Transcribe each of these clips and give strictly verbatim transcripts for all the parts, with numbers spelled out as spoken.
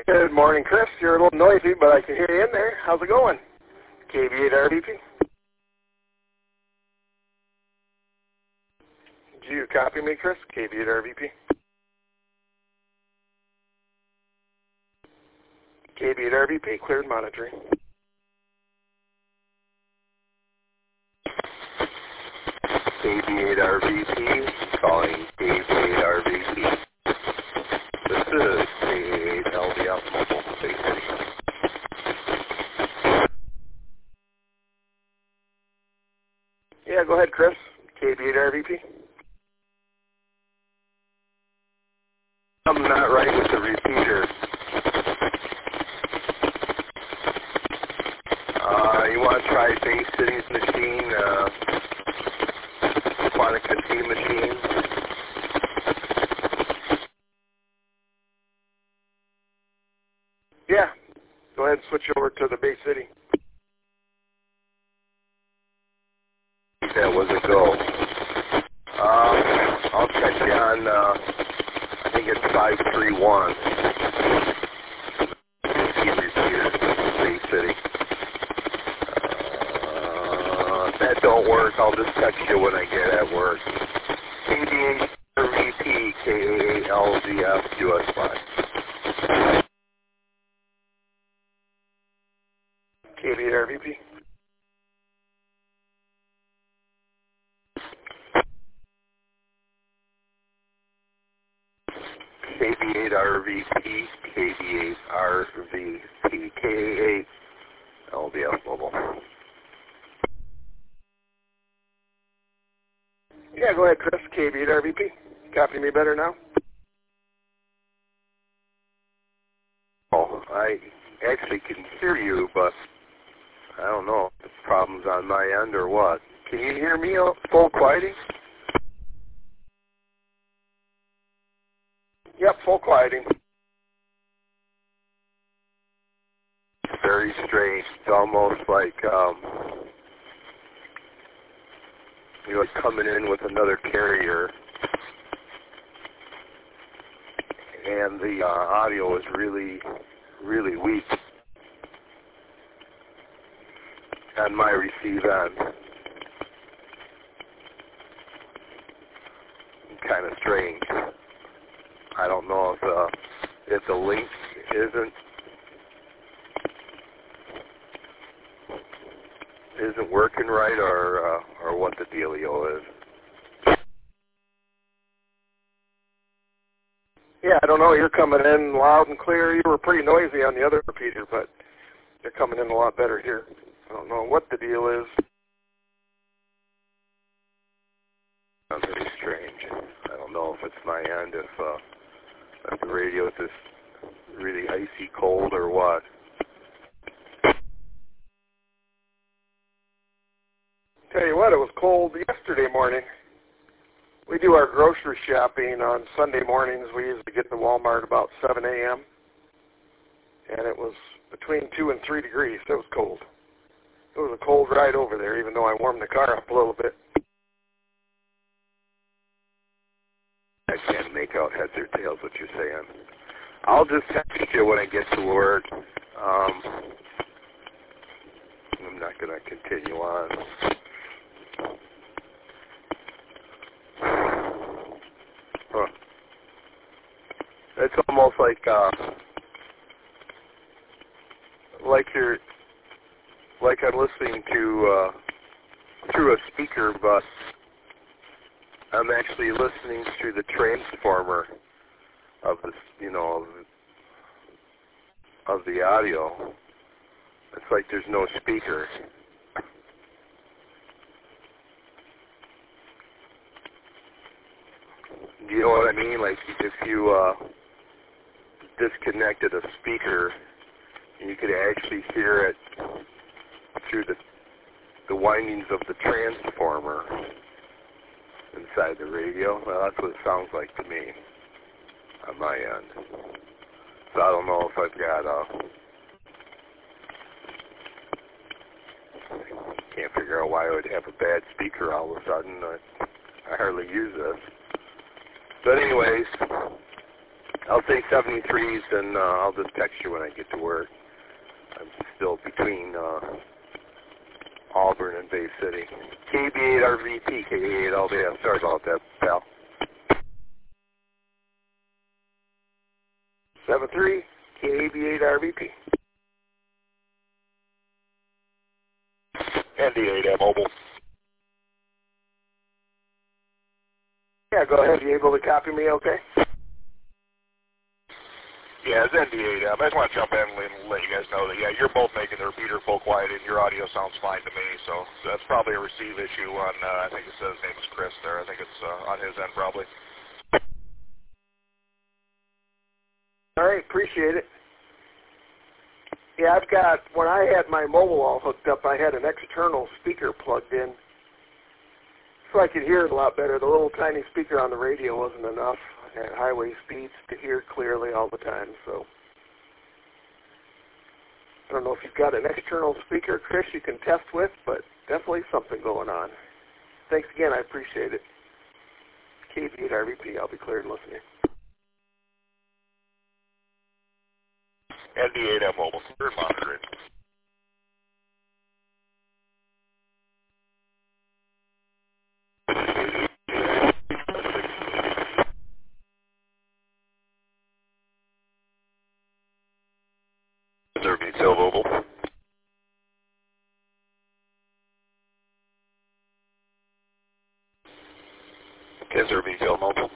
Good morning, Chris. You're a little noisy, but I can hear you in there. How's it going? K V eight R V P. Did you copy me, Chris? K V eight R V P. K V eight R V P, cleared monitoring. K V eight R V P, calling K V eight R V P. This is K V eight L V F Mobile Bay City. Yeah, go ahead, Chris. K V eight R V P. I'm not right with the repeater. Uh, you want to try Bay City's machine, uh, Quantica T machine? Yeah, go ahead and switch over to the Bay City. That was a go. Um, I'll catch you on, uh, I think it's five three one. Bay City. Uh, if that don't work, I'll just text you when I get at work. K V eight R V P, K A A L V F, U S five. K V eight R V P. K V eight R V P, K V eight R V P, K A A L V F Mobile. Yeah, go ahead, Chris. K V eight R V P. Copy me better now? Oh, I actually can hear you, but I don't know if it's problems on my end or what. Can you hear me full quieting? Yep, full quieting. Very strange. It's almost like um, you're like coming in with another carrier, and the uh, audio is really, really weak on my receive end. Kind of strange. I don't know if uh, if the link isn't isn't working right, or uh, or what the dealio is. Yeah, I don't know. You're coming in loud and clear. You were pretty noisy on the other repeater, but you're coming in a lot better here. I don't know what the deal is. Sounds very strange. I don't know if it's my end, if, uh, if the radio is just really icy cold or what. Tell you what, it was cold yesterday morning. We do our grocery shopping on Sunday mornings. We usually get to Walmart about seven A M And it was between two and three degrees. It was cold. It was a cold ride over there, even though I warmed the car up a little bit. I can't make out heads or tails what you're saying. I'll just text you when I get to work. Um, I'm not going to continue on. Huh. It's almost like uh, like you're like I'm listening to uh, through a speaker, but I'm actually listening through the transformer of the, you know, of the audio. It's like there's no speaker. Do you know what I mean? Like if you uh, disconnected a speaker, you could actually hear it through the the windings of the transformer inside the radio. Well, that's what it sounds like to me on my end. So I don't know if I've got a... Can't figure out why I would have a bad speaker all of a sudden. I, I hardly use this. But anyways, I'll say seventy-threes, and uh, I'll just text you when I get to work. I'm still between uh, Auburn and Bay City. K B eight R V P, K B eight L B M. Sorry about that, pal. seven three, K B eight R V P. N D eight M mobile. Yeah, go ahead. You able to copy me okay? Yeah, it's N D eight M. I just want to jump in and let you guys know that, yeah, you're both making the repeater full quiet and your audio sounds fine to me, so, so that's probably a receive issue on, uh, I think it says his name is Chris there. I think it's uh, on his end probably. All right, appreciate it. Yeah, I've got, when I had my mobile all hooked up, I had an external speaker plugged in so I could hear it a lot better. The little tiny speaker on the radio wasn't enough at highway speeds to hear clearly all the time. So I don't know if you've got an external speaker, Chris, you can test with, but definitely something going on. Thanks again. I appreciate it. K B eight R V P, I'll be clear and listening. N D eight M mobile, clear and monitoring. Desert Retail mobile. Desert Retail mobile.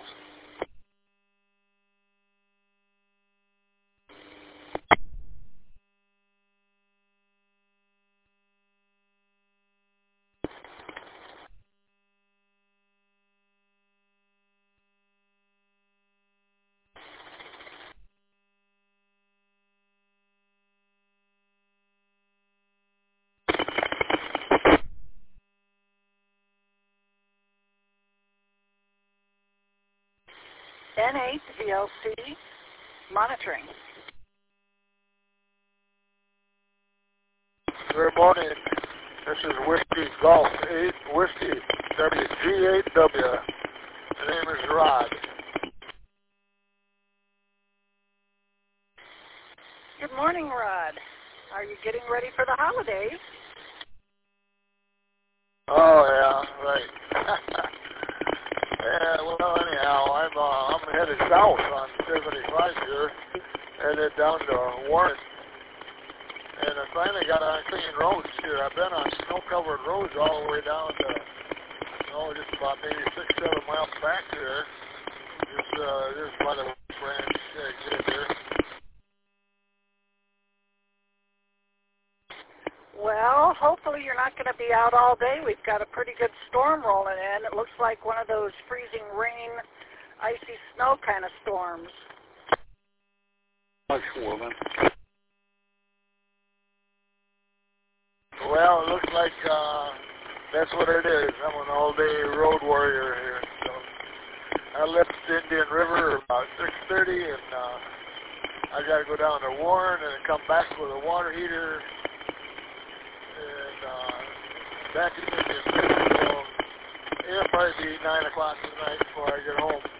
N eight V L C monitoring. Good morning. This is Whiskey Golf eight Whiskey W G eight W. The name is Rod. Good morning, Rod. Are you getting ready for the holidays? Oh yeah, right. Yeah, well anyhow, I'm uh, I'm headed south on seventy-five here, headed down to Warren. And I finally got on clean roads here. I've been on snow-covered roads all the way down to, oh, just about maybe six, seven miles back here. Just, uh, just by the ranch exit here. Well, hopefully you're not going to be out all day. We've got a pretty good storm rolling in. It looks like one of those freezing rain, icy snow kind of storms. Much woman. Well, it looks like uh, that's what it is. I'm an all-day road warrior here. So I left Indian River about six thirty, and uh, I got to go down to Warren and come back with a water heater and uh, back to Indian River. So it'll probably be nine o'clock tonight before I get home.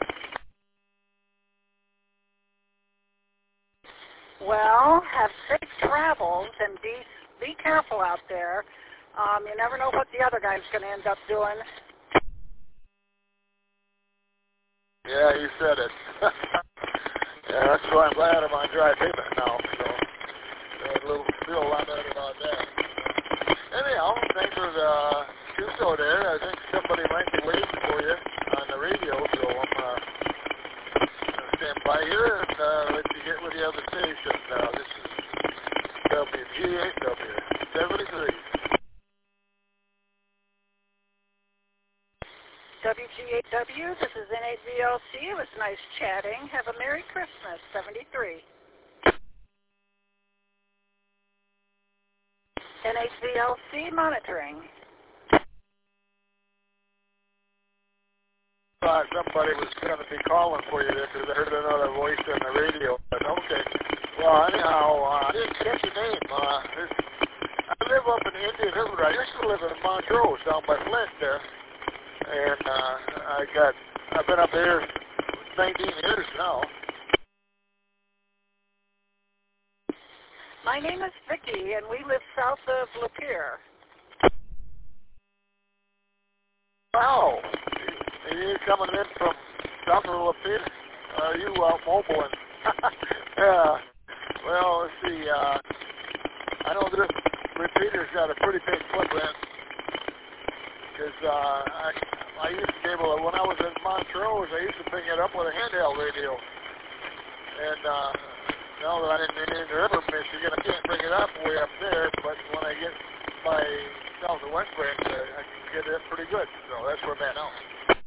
Well, have safe travels and be be careful out there. Um, you never know what the other guy's going to end up doing. Yeah, you said it. Yeah, that's why I'm glad I'm on dry pavement now. So uh, a little feel a lot better about that. Anyhow, thanks for the Tuso there. I think somebody might be waiting for you on the radio, so I'm uh, gonna stand by here and uh, let you get with the other station. Uh, this is W G eight W seventy-three. W G eight W, this is N eight V L C. It was nice chatting. Have a Merry Christmas, seventy-three. N eight V L C monitoring. Thought somebody was going to be calling for you there because I heard another voice on the radio. But okay. Well, anyhow, uh, I didn't catch your name. Uh, this, I live up in the Indian River. I used to live in Montrose down by Flint there. And uh, I got, I've been up there nineteen years now. My name is Vicki, and we live south of Lapeer. Wow. Are you coming in from south of Lapeer? Are you out mobiling? Yeah. Well, let's see. Uh, I know this repeater's got a pretty big footprint because uh, I, I used to be able to, when I was in Montrose, I used to bring it up with a handheld radio. And uh, now that I'm in, in River, Michigan, I can't bring it up way up there, but when I get my south of West Branch, uh, I can get it pretty good. So that's where I'm at now.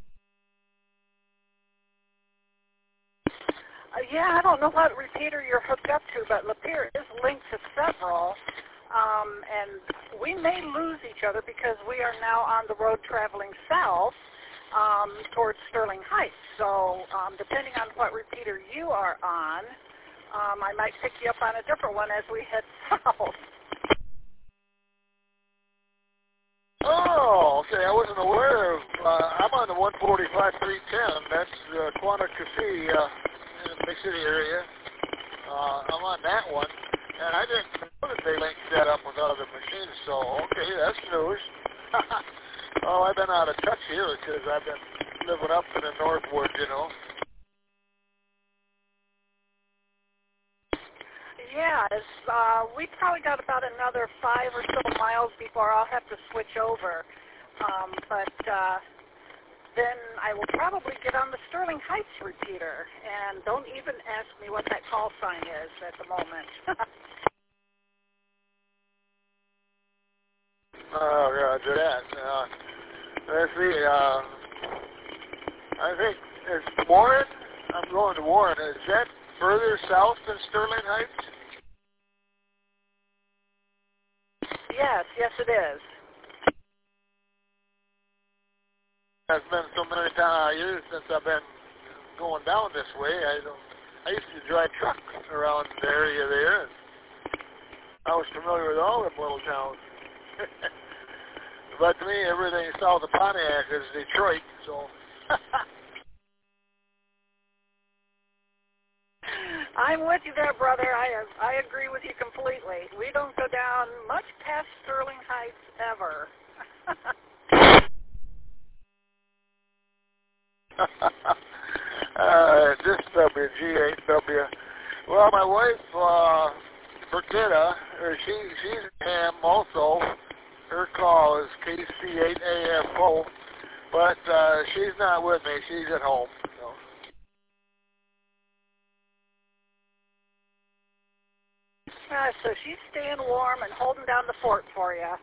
Uh, yeah, I don't know what repeater you're hooked up to, but Lapeer is linked to several, um, and we may lose each other because we are now on the road traveling south um, towards Sterling Heights. So um, depending on what repeater you are on, um, I might pick you up on a different one as we head south. Oh, okay. I wasn't aware of. Uh, I'm on the one forty-five three ten. That's uh, Quantico uh, in the Big City area. Uh, I'm on that one, and I didn't know that they linked that up with other machines. So, okay, that's news. Oh, I've been out of touch here because I've been living up in the Northwood, you know. Yeah, it's, uh, we probably got about another five or so miles before I'll have to switch over. Um, but uh, then I will probably get on the Sterling Heights repeater. And don't even ask me what that call sign is at the moment. Oh, roger that. Uh, let's see. Uh, I think it's Warren. I'm going to Warren. Is that further south than Sterling Heights? Yes, yes it is. It's been so many times years since I've been going down this way. I don't. I used to drive truck around the area there, and I was familiar with all them little towns. But to me, everything south of Pontiac is Detroit, so. I'm with you there, brother. I I agree with you completely. We don't go down much past Sterling Heights ever. uh, this W G eight W. Well, my wife, uh, Brigitta, or she, she's ham also. Her call is K C eight A F O, but uh, she's not with me. She's at home. So. Uh, so she's staying warm and holding down the fort for you.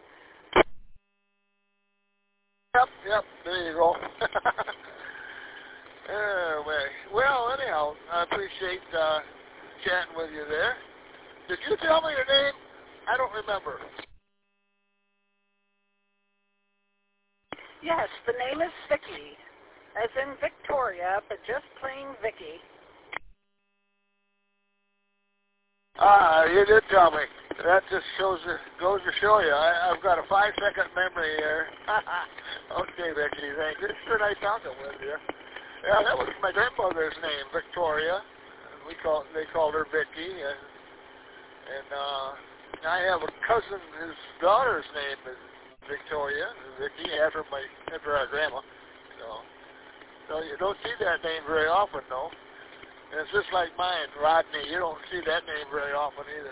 Yep, yep. There you go. Anyway, well, anyhow, I appreciate uh, chatting with you there. Did you tell me your name? I don't remember. Yes, the name is Vicki, as in Victoria, but just plain Vicki. Ah, you did tell me. That just shows, goes to show you. I, I've got a five-second memory here. Okay, Vicki, thank you. It's sure nice talking with you. Yeah, that was my grandmother's name, Victoria. We call they called her Vicki, and and uh, I have a cousin whose daughter's name is Victoria, Vicki, after my after our grandma. So, so you don't see that name very often, though. And it's just like mine, Rodney. You don't see that name very often either.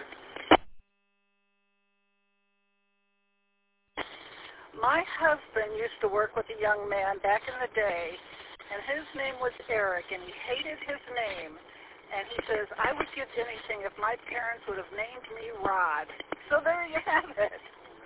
My husband used to work with a young man back in the day, and his name was Eric, and he hated his name. And he says, I would give anything if my parents would have named me Rod. So there you have it.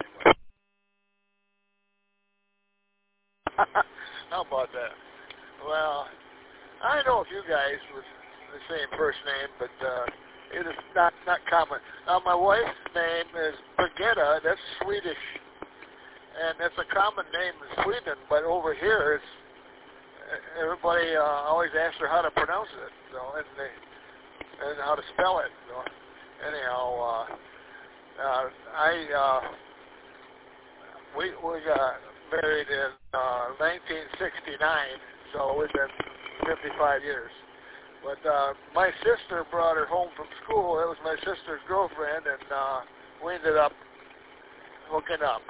How about that? Well, I know a few guys with the same first name, but uh, it is not, not common. Now, my wife's name is Brigitta. That's Swedish. And that's a common name in Sweden, but over here, it's everybody uh, always asks her how to pronounce it, so, and, they, and how to spell it. So, anyhow, uh, uh, I uh, we we got married in uh, nineteen sixty-nine, so we've been fifty-five years. But uh, my sister brought her home from school. It was my sister's girlfriend, and uh, we ended up hooking up.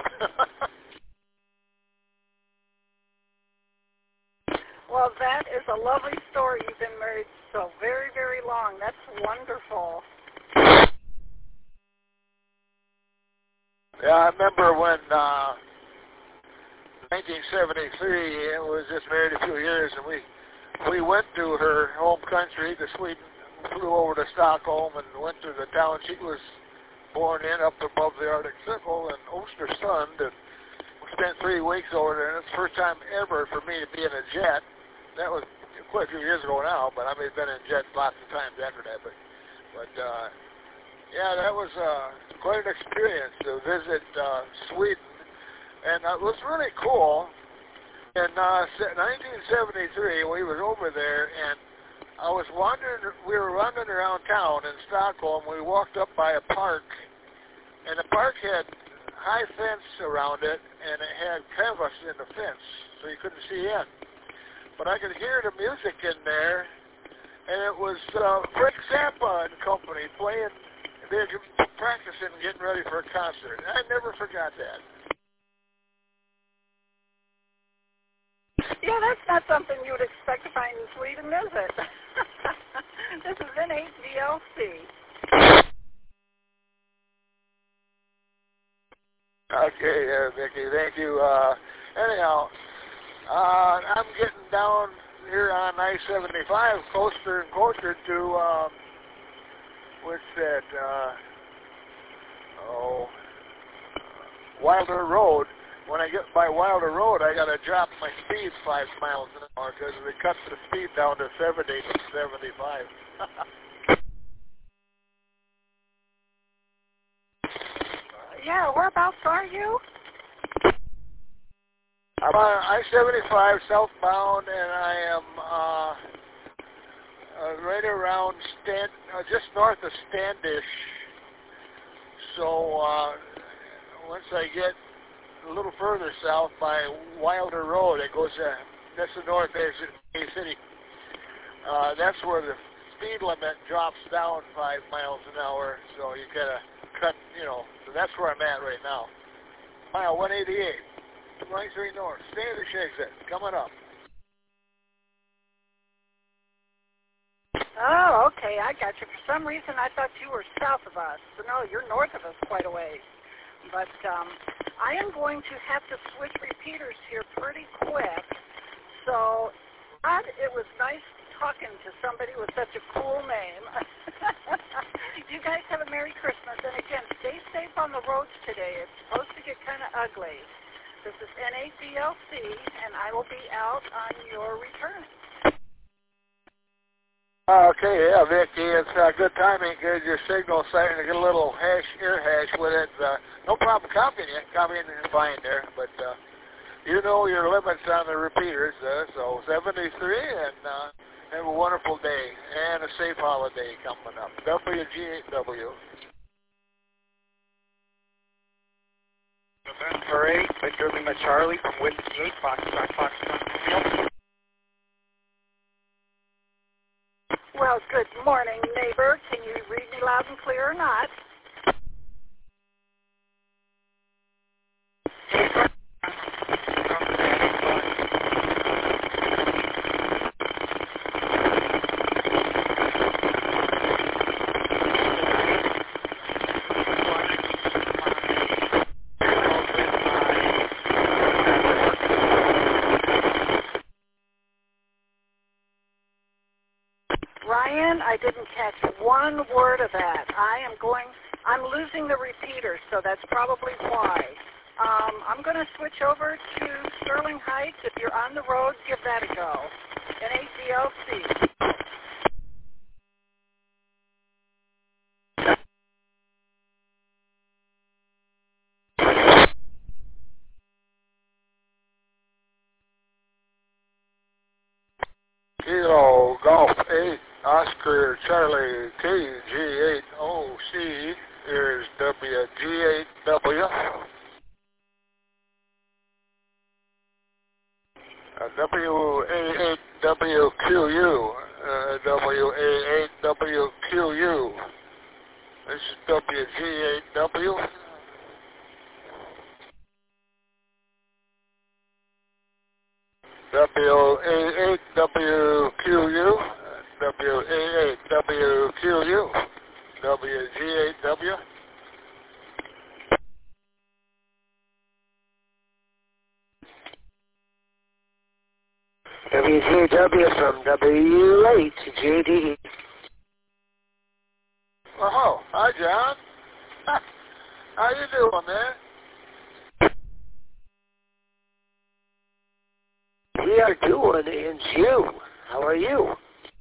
Well, that is a lovely story. You've been married so very, very long. That's wonderful. Yeah, I remember when uh, nineteen seventy-three, I was just married a few years, and we we went to her home country, to Sweden, flew over to Stockholm, and went to the town she was born in, up above the Arctic Circle, and Östersund, and we spent three weeks over there, and it's the first time ever for me to be in a jet. That was quite a few years ago now, but I mean, I've been in jets lots of times after that. But, but uh, yeah, that was uh, quite an experience to visit uh, Sweden, and it was really cool. In uh, nineteen seventy-three, we was over there, and I was wandering. We were wandering around town in Stockholm. We walked up by a park, and the park had high fence around it, and it had canvas in the fence, so you couldn't see in. But I could hear the music in there, and it was uh, Frank Zappa and company playing. They were practicing, getting ready for a concert. I never forgot that. Yeah, that's not something you would expect to find in Sweden, is it? This is N eight D L C. Okay, uh, Vicki, thank you. Uh, anyhow, uh, I'm getting down here on I seventy-five, closer and closer to, um, what's that, uh, oh, Wilder Road. When I get by Wilder Road, I got to drop my speed five miles an hour because they cut the speed down to seventy from seventy-five. Yeah, whereabouts are you? I'm on I seventy-five southbound, and I am uh, uh, right around Stan, uh, just north of Standish. So uh, once I get a little further south by Wilder Road, it goes. Uh, that's the north exit of Bay City. Uh, that's where the speed limit drops down five miles an hour. So you gotta cut. You know. So that's where I'm at right now. Mile one eighty-eight. twenty-three north, Standish exit, coming up. Oh, okay, I got you. For some reason, I thought you were south of us. So no, you're north of us quite a ways. But um, I am going to have to switch repeaters here pretty quick. So, Rod, it was nice talking to somebody with such a cool name. You guys have a Merry Christmas. And again, stay safe on the roads today. It's supposed to get kind of ugly. This is N eight D L C, and I will be out on your return. Okay, yeah, Vicki, it's uh, good timing because your signal's starting to get a little hash, ear hash with it. Uh, no problem copying it, copying it fine there, but uh, you know your limits on the repeaters, uh, so seventy-three, and uh, have a wonderful day and a safe holiday coming up. W G eight W. November eighth, Victor Lima Charlie from Whiskey eight, Foxtrot, Foxtrot. Well, good morning, neighbor. Can you read me loud and clear or not? Ryan, I didn't catch one word of that. I am going, I'm losing the repeater, so that's probably why. Um, I'm going to switch over to Sterling Heights. If you're on the road, give that a go. N eight D L C. Kilo Golf eight, Oscar Charlie K G eight O C. Here's W G eight W. Uh, W A eight W Q U. uh, W A eight W Q U. This is W G eight W. W A eight W Q U. W A eight W Q U. W G eight W. W G W from W eight J D. Oh, hi, John. How you doing, man? We are doing in June. How are you?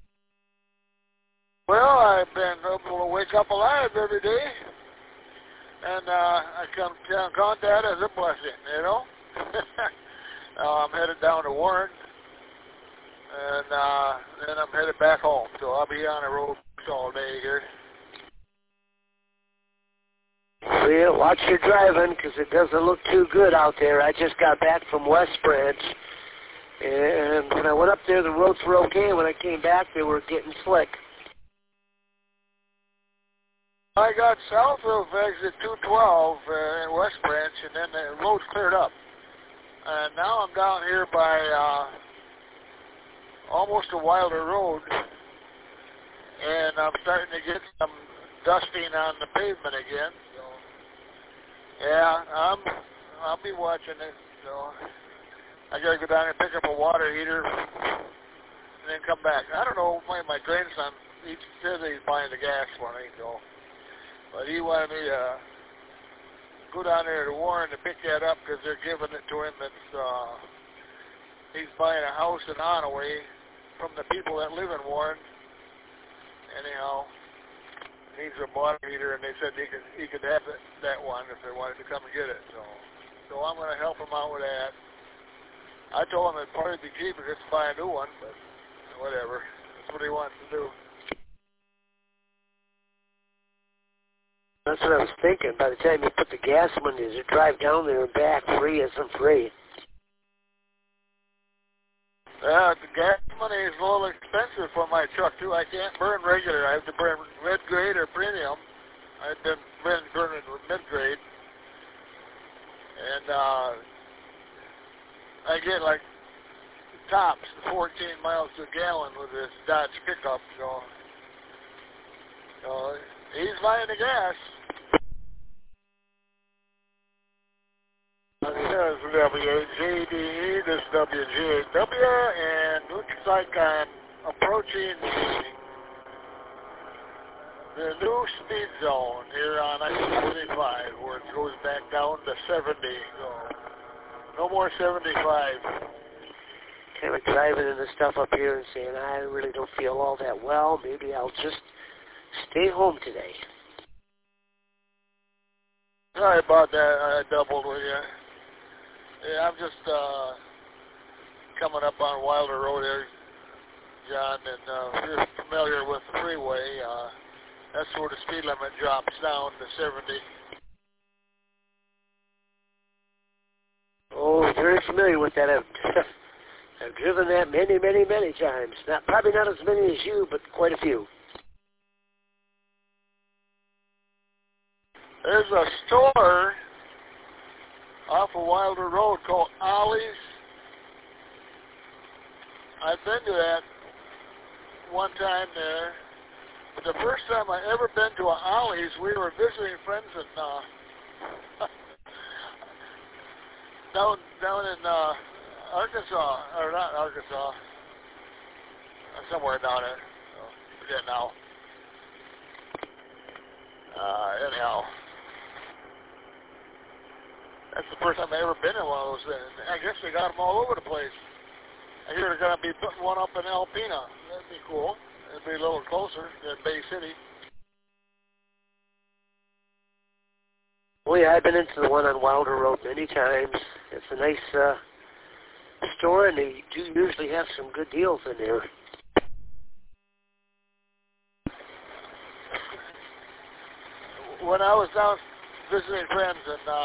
Well, I've been able to wake up alive every day, and uh, I come count that as a blessing, you know. uh, I'm headed down to Warren, and uh, then I'm headed back home, so I'll be on the road all day here. Well, watch your driving, because it doesn't look too good out there. I just got back from West Branch, and when I went up there, the roads were okay. When I came back, they were getting slick. I got south of exit two twelve uh, in West Branch, and then the road's cleared up. And now I'm down here by uh, almost a Wilder Road, and I'm starting to get some dusting on the pavement again. So, yeah, I'm, I'll be watching it. So I got to go down and pick up a water heater and then come back. I don't know, my, my grandson, he says he's buying the gas for me, so. But he wanted me to go down there to Warren to pick that up because they're giving it to him. It's, uh, he's buying a house in Onaway from the people that live in Warren. Anyhow, needs a water heater, and they said he could he could have it, that one if they wanted to come and get it. So, so I'm going to help him out with that. I told him it'd probably be cheaper just to buy a new one, but whatever. That's what he wants to do. That's what I was thinking. By the time you put the gas money, you drive down there and back free isn't free. Yeah, the gas money is a little expensive for my truck, too. I can't burn regular. I have to burn mid-grade or premium. I've been burning mid-grade. And uh, I get, like, tops fourteen miles to a gallon with this Dodge pickup. So, so he's buying the gas. This is W G D E, this is W G eight W, and looks like I'm approaching the, the new speed zone here on I seventy-five, where it goes back down to seventy. So no more seventy-five. Kind of driving into stuff up here and saying, I really don't feel all that well. Maybe I'll just stay home today. Sorry about that. I doubled with you. Yeah, I'm just uh, coming up on Wilder Road here, John, and uh, if you're familiar with the freeway, uh, that's where the speed limit drops down to seventy. Oh, very familiar with that. I've, I've driven that many, many, many times. Not probably not as many as you, but quite a few. There's a store off of Wilder Road called Ollie's. I've been to that one time there. But the first time I ever been to a Ollie's, we were visiting friends in uh, down down in uh, Arkansas, or not Arkansas, somewhere down there. Oh, forget now. Uh, anyhow. That's the first time I've ever been in one of those. I guess they got them all over the place. I hear they're going to be putting one up in Alpena. That'd be cool. It'd be a little closer than Bay City. Oh yeah, I've been into the one on Wilder Road many times. It's a nice uh, store, and they do usually have some good deals in there. When I was down visiting friends in uh,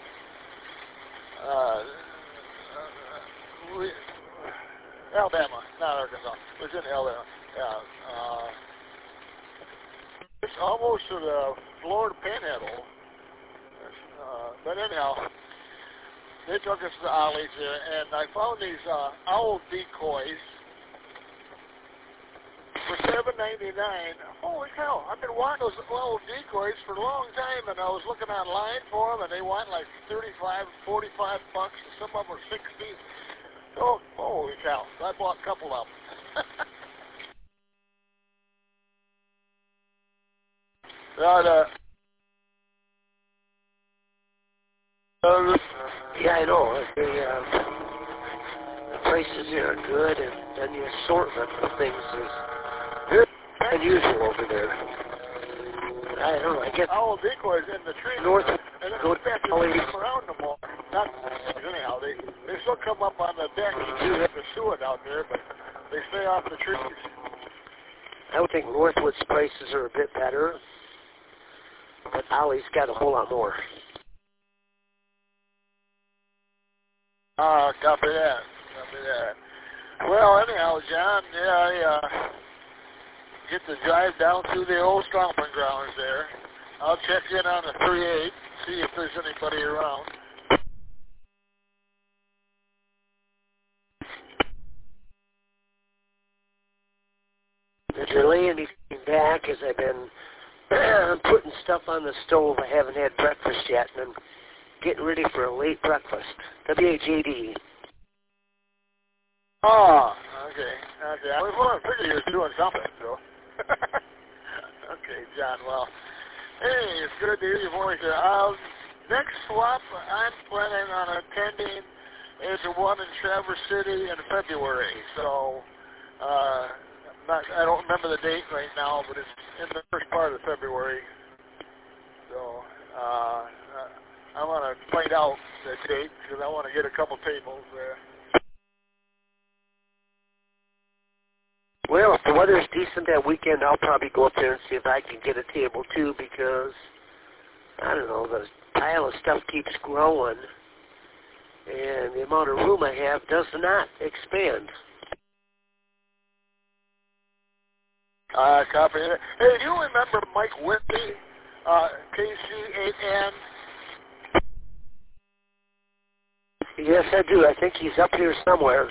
uh, we, Alabama, not Arkansas, it was in Alabama. Yeah. Uh, it's almost to the Florida Panhandle. Uh, but anyhow, they took us to Ollie's there, and I found these uh, owl decoys for seven ninety-nine. Holy cow! I've been wanting those owl decoys for a long time, and I was looking online for them, and they want like thirty-five, forty-five bucks. Some of them are sixty. Oh, holy cow! So I bought a couple of them. But, uh, uh, yeah, I know. The, uh, the prices here are good, and, and the assortment of things is very unusual over there. I don't know. I get owl decoys in the tree north, and then go go back to always, come around no more. Not anyhow. They they still come up on the deck and pursue it out there, but they stay off the trees. I would think Northwood's prices are a bit better, but Ollie's got a whole lot more. Ah, uh, copy that. Copy that. Well, anyhow, John, yeah, I uh, get to drive down through the old stomping grounds there. I'll check in on the three eight, see if there's anybody around. If you're laying anything back, as I've been putting stuff on the stove, I haven't had breakfast yet, and I'm getting ready for a late breakfast. W H A D. Oh, okay, okay. I was well, I figured you were doing something, so. Okay, John, well, hey, it's good to hear your voice. Uh, next swap, I'm planning on attending is the one in Traverse City in February, so uh, I'm not, I don't remember the date right now, but it's in the first part of February. So uh, I want to find out the date because I want to get a couple tables there. Well, if the weather's decent that weekend, I'll probably go up there and see if I can get a table too, because, I don't know, the pile of stuff keeps growing, and the amount of room I have does not expand. Uh, copy it. Hey, do you remember Mike Whitney, uh, K C eight N? Yes, I do. I think he's up here somewhere.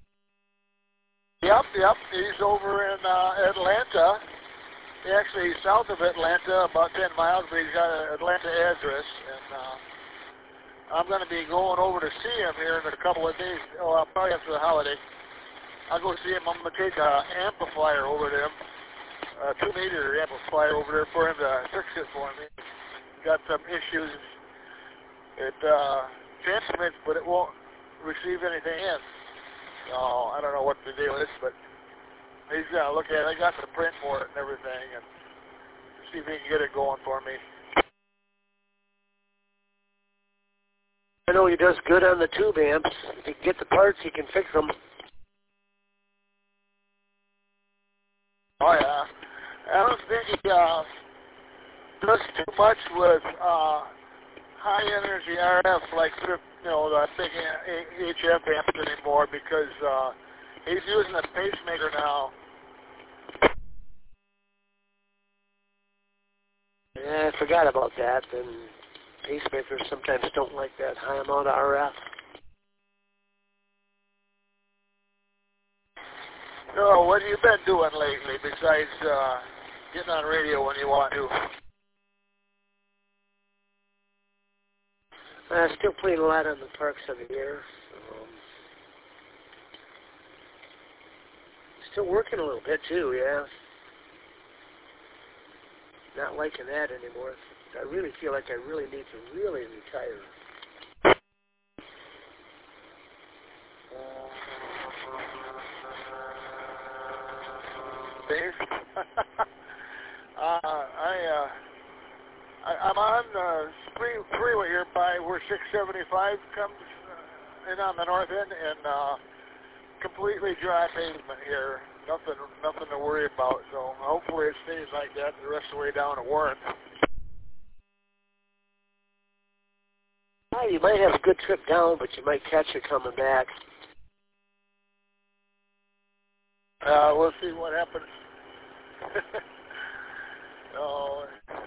Yep, yep. He's over in uh, Atlanta. He actually he's south of Atlanta, about ten miles, but he's got an Atlanta address. And uh, I'm going to be going over to see him here in a couple of days. Oh, probably after the holiday. I'll go see him. I'm going to take an amplifier over to him, a two-meter amplifier over there for him to fix it for me. Got some issues. It uh, transmits, but it won't receive anything in. So I don't know what the deal is, but he's going to look at it. I got the print for it and everything, and see if he can get it going for me. I know he does good on the tube amps. If he can get the parts, he can fix them. Oh, yeah. I don't think he uh, does too much with uh, high-energy R F like, you know, the big H F amps anymore because uh, he's using a pacemaker now. Yeah, I forgot about that. And pacemakers sometimes don't like that high amount of R F. No, what have you been doing lately besides uh, getting on radio when you want to? Uh, still playing a lot on the Parks of the Air. Um, still working a little bit too, yeah. Not liking that anymore. I really feel like I really need to really retire. Dave? uh, I, uh, I, I'm on the free, freeway here by where six seventy-five comes uh, in on the north end, and uh, completely dry pavement here. Nothing, nothing to worry about. So hopefully it stays like that the rest of the way down to Warren. Well, you might have a good trip down, but you might catch it coming back. Uh, we'll see what happens. So,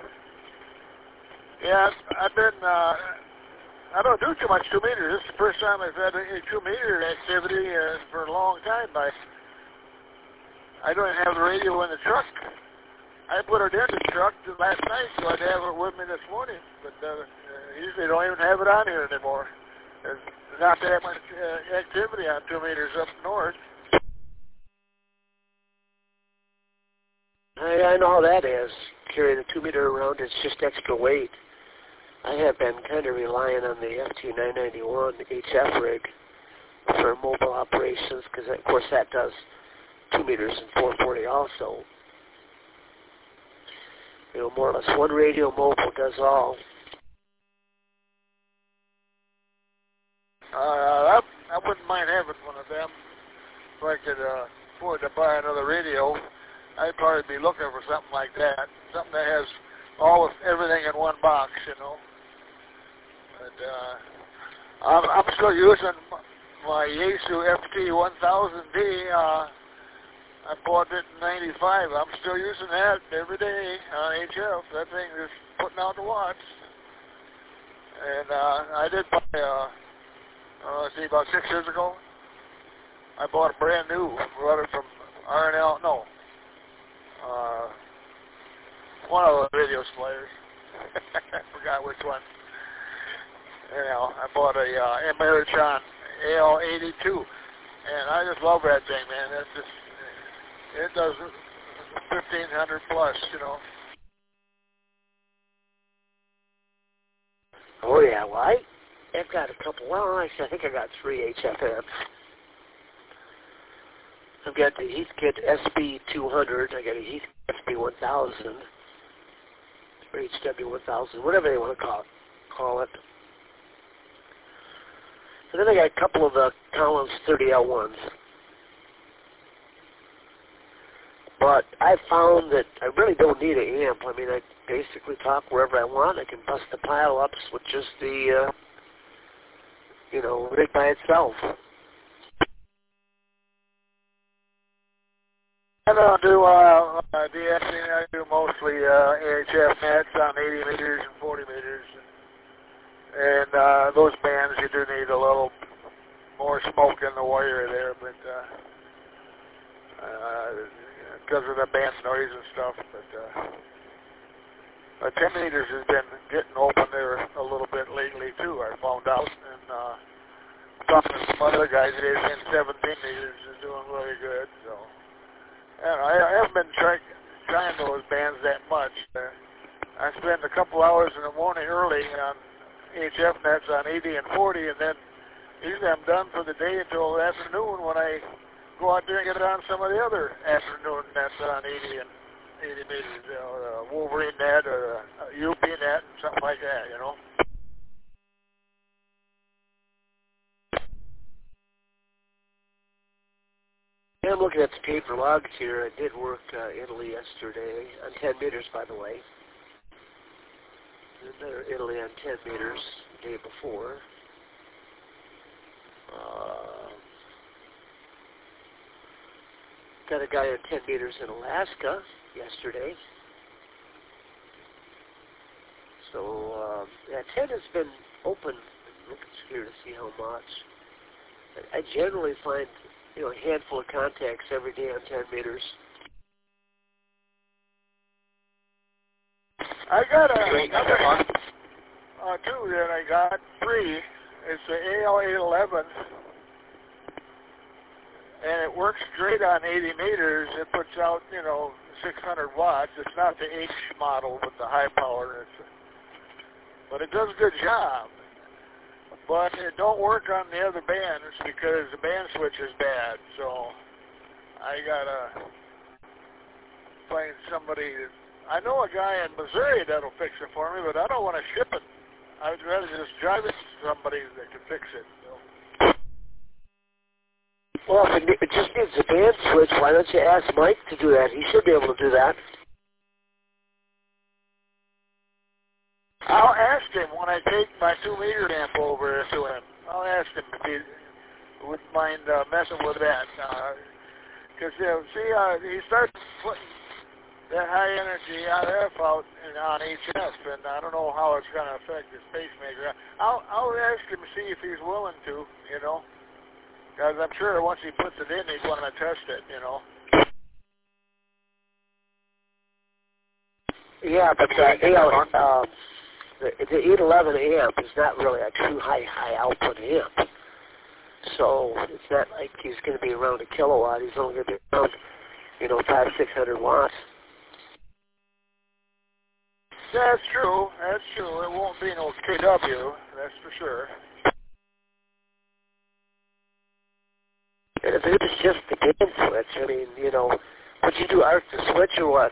yeah, I've been, uh, I don't do too much two meters. This is the first time I've had any two meter activity uh, for a long time. I, I don't even have the radio in the truck. I put it in the truck last night, so I'd have it with me this morning. But uh, usually don't even have it on here anymore. There's not that much uh, activity on two meters up north. I, I know how that is. Carrying a two meter around, it's just extra weight. I have been kind of relying on the F T nine ninety-one H F rig for mobile operations, because of course that does two meters and four forty also. You know, more or less one radio mobile does all. Uh, I, I wouldn't mind having one of them if I could uh, afford to buy another radio. I'd probably be looking for something like that, something that has all of everything in one box, you know. But uh, I'm, I'm still using my Yaesu F T one thousand D. Uh, I bought it in ninety-five. I'm still using that every day on H F. That thing is putting out the watts. And uh, I did buy, uh, uh, let's see, about six years ago, I bought a brand new, brought it from R and L, no, uh, one of the radio players. I forgot which one. You know, I bought a uh, Ameritron A L eighty-two, and I just love that thing, man. That's just, it does fifteen hundred plus, you know. Oh yeah, well I, I've got a couple, well actually I think I got three H F Ms. I've got the Heathkit S B two hundred, I got a Heathkit S B one thousand, or H W one thousand, whatever they want to call it. Call it. And then I got a couple of the Collins thirty L ones. But I found that I really don't need an amp. I mean, I basically talk wherever I want. I can bust the pile-ups with just the, uh, you know, rig by itself. I don't do uh, uh, de-essing. I do mostly uh, H F nets on eighty meters and forty meters. And uh, those bands, you do need a little more smoke in the wire there, but uh, uh, because of the band noise and stuff. But uh, uh, ten meters has been getting open there a little bit lately too, I found out. And uh, talking to some other guys, they're saying seventeen meters is doing really good. So and I, I haven't been try, trying those bands that much. Uh, I spend a couple hours in the morning early on H F nets on eighty and forty, and then usually I'm done for the day until the afternoon when I go out there and get it on some of the other afternoon nets on eighty and eighty meters, you know, a Wolverine net or a U P net, something like that, you know. Yeah, I'm looking at the paper logs here. I did work uh, Italy yesterday on ten meters, by the way. Another Italy on ten meters the day before. Uh, got a guy on ten meters in Alaska yesterday. So, uh, yeah, ten has been open. I'm looking here to see how much. I, I generally find, you know, a handful of contacts every day on ten meters. I got a, another one, uh, two that I got, three. It's the A L eight eleven, and it works great on eighty meters. It puts out, you know, six hundred watts. It's not the H model with the high power, it's, but it does a good job. But it don't work on the other bands because the band switch is bad. So I gotta find somebody. I know a guy in Missouri that'll fix it for me, but I don't want to ship it. I'd rather just drive it to somebody that can fix it. So. Well, if it, it just needs a band switch, why don't you ask Mike to do that? He should be able to do that. I'll ask him when I take my two-meter amp over to him. I'll ask him if he wouldn't mind uh, messing with that. Uh, Because, uh, see, uh, he starts putting that high energy out F out and on H F, and I don't know how it's going to affect his pacemaker. I'll, I'll ask him to see if he's willing to, you know, because I'm sure once he puts it in, he's going to test it, you know. Yeah, but uh, you know, uh, the, the eight eleven amp is not really a true high, high output amp. So it's not like he's going to be around a kilowatt. He's only going to be around, you know, five, six hundred watts. That's true. That's true. It won't be no K W. That's for sure. And if it was just the band switch, I mean, you know, would you do arc the switch or what?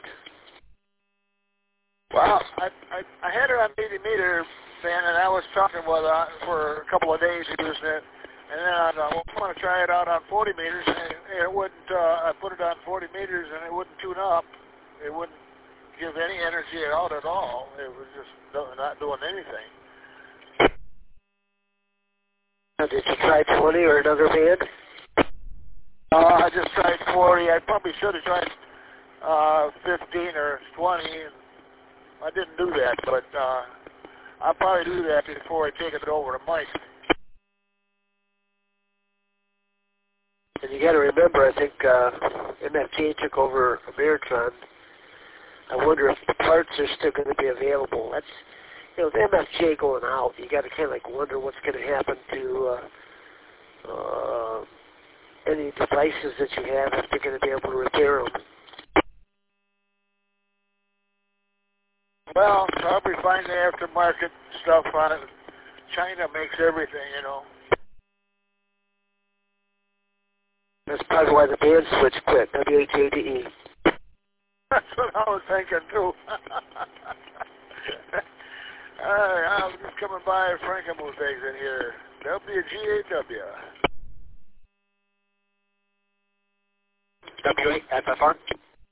Well, I, I I had it on eighty meter, fan, and I was talking with uh, for a couple of days using it, and then I thought, well, I'm going to try it out on forty meters, and it, it wouldn't. Uh, I put it on forty meters, and it wouldn't tune up. It wouldn't give any energy out at all. It was just not doing anything. Did you try twenty or another band? Uh, I just tried forty. I probably should have tried uh, fifteen or twenty. And I didn't do that, but uh, I'll probably do that before I take it over to Mike. And you got to remember, I think uh, M F J took over Ameritron. I wonder if the parts are still going to be available. That's, you know, with M F J going out, you got to kind of like wonder what's going to happen to uh, uh, any devices that you have, if they're going to be able to repair them. Well, probably find the aftermarket stuff on it. China makes everything, you know. That's probably why the band switch quit, W H A D E. That's what I was thinking, too. uh, I was just coming by Frankenmuth exit here. W G A W. W eight F F R.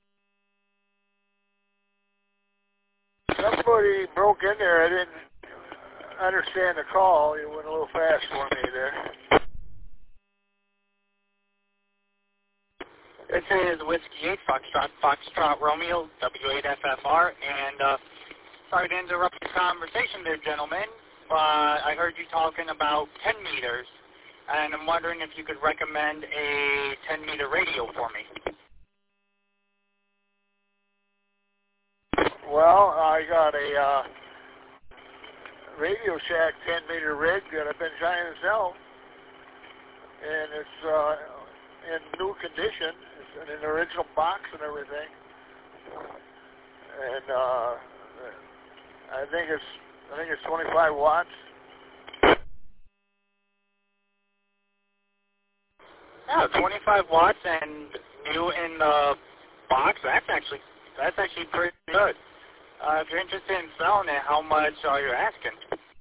Somebody broke in there. I didn't understand the call. You went a little fast for me there. This is Whiskey eight, Foxtrot, Foxtrot Romeo, W eight F F R, and uh, sorry to interrupt the conversation there, gentlemen, but I heard you talking about ten meters, and I'm wondering if you could recommend a ten meter radio for me. Well, I got a uh, Radio Shack ten meter rig that I've been trying to sell, and it's uh, in new condition. It's in an original box and everything, and uh, I think it's I think it's twenty-five watts. Yeah, twenty-five watts and new in the box. That's actually that's actually pretty good. Uh, if you're interested in selling it, how much are you asking?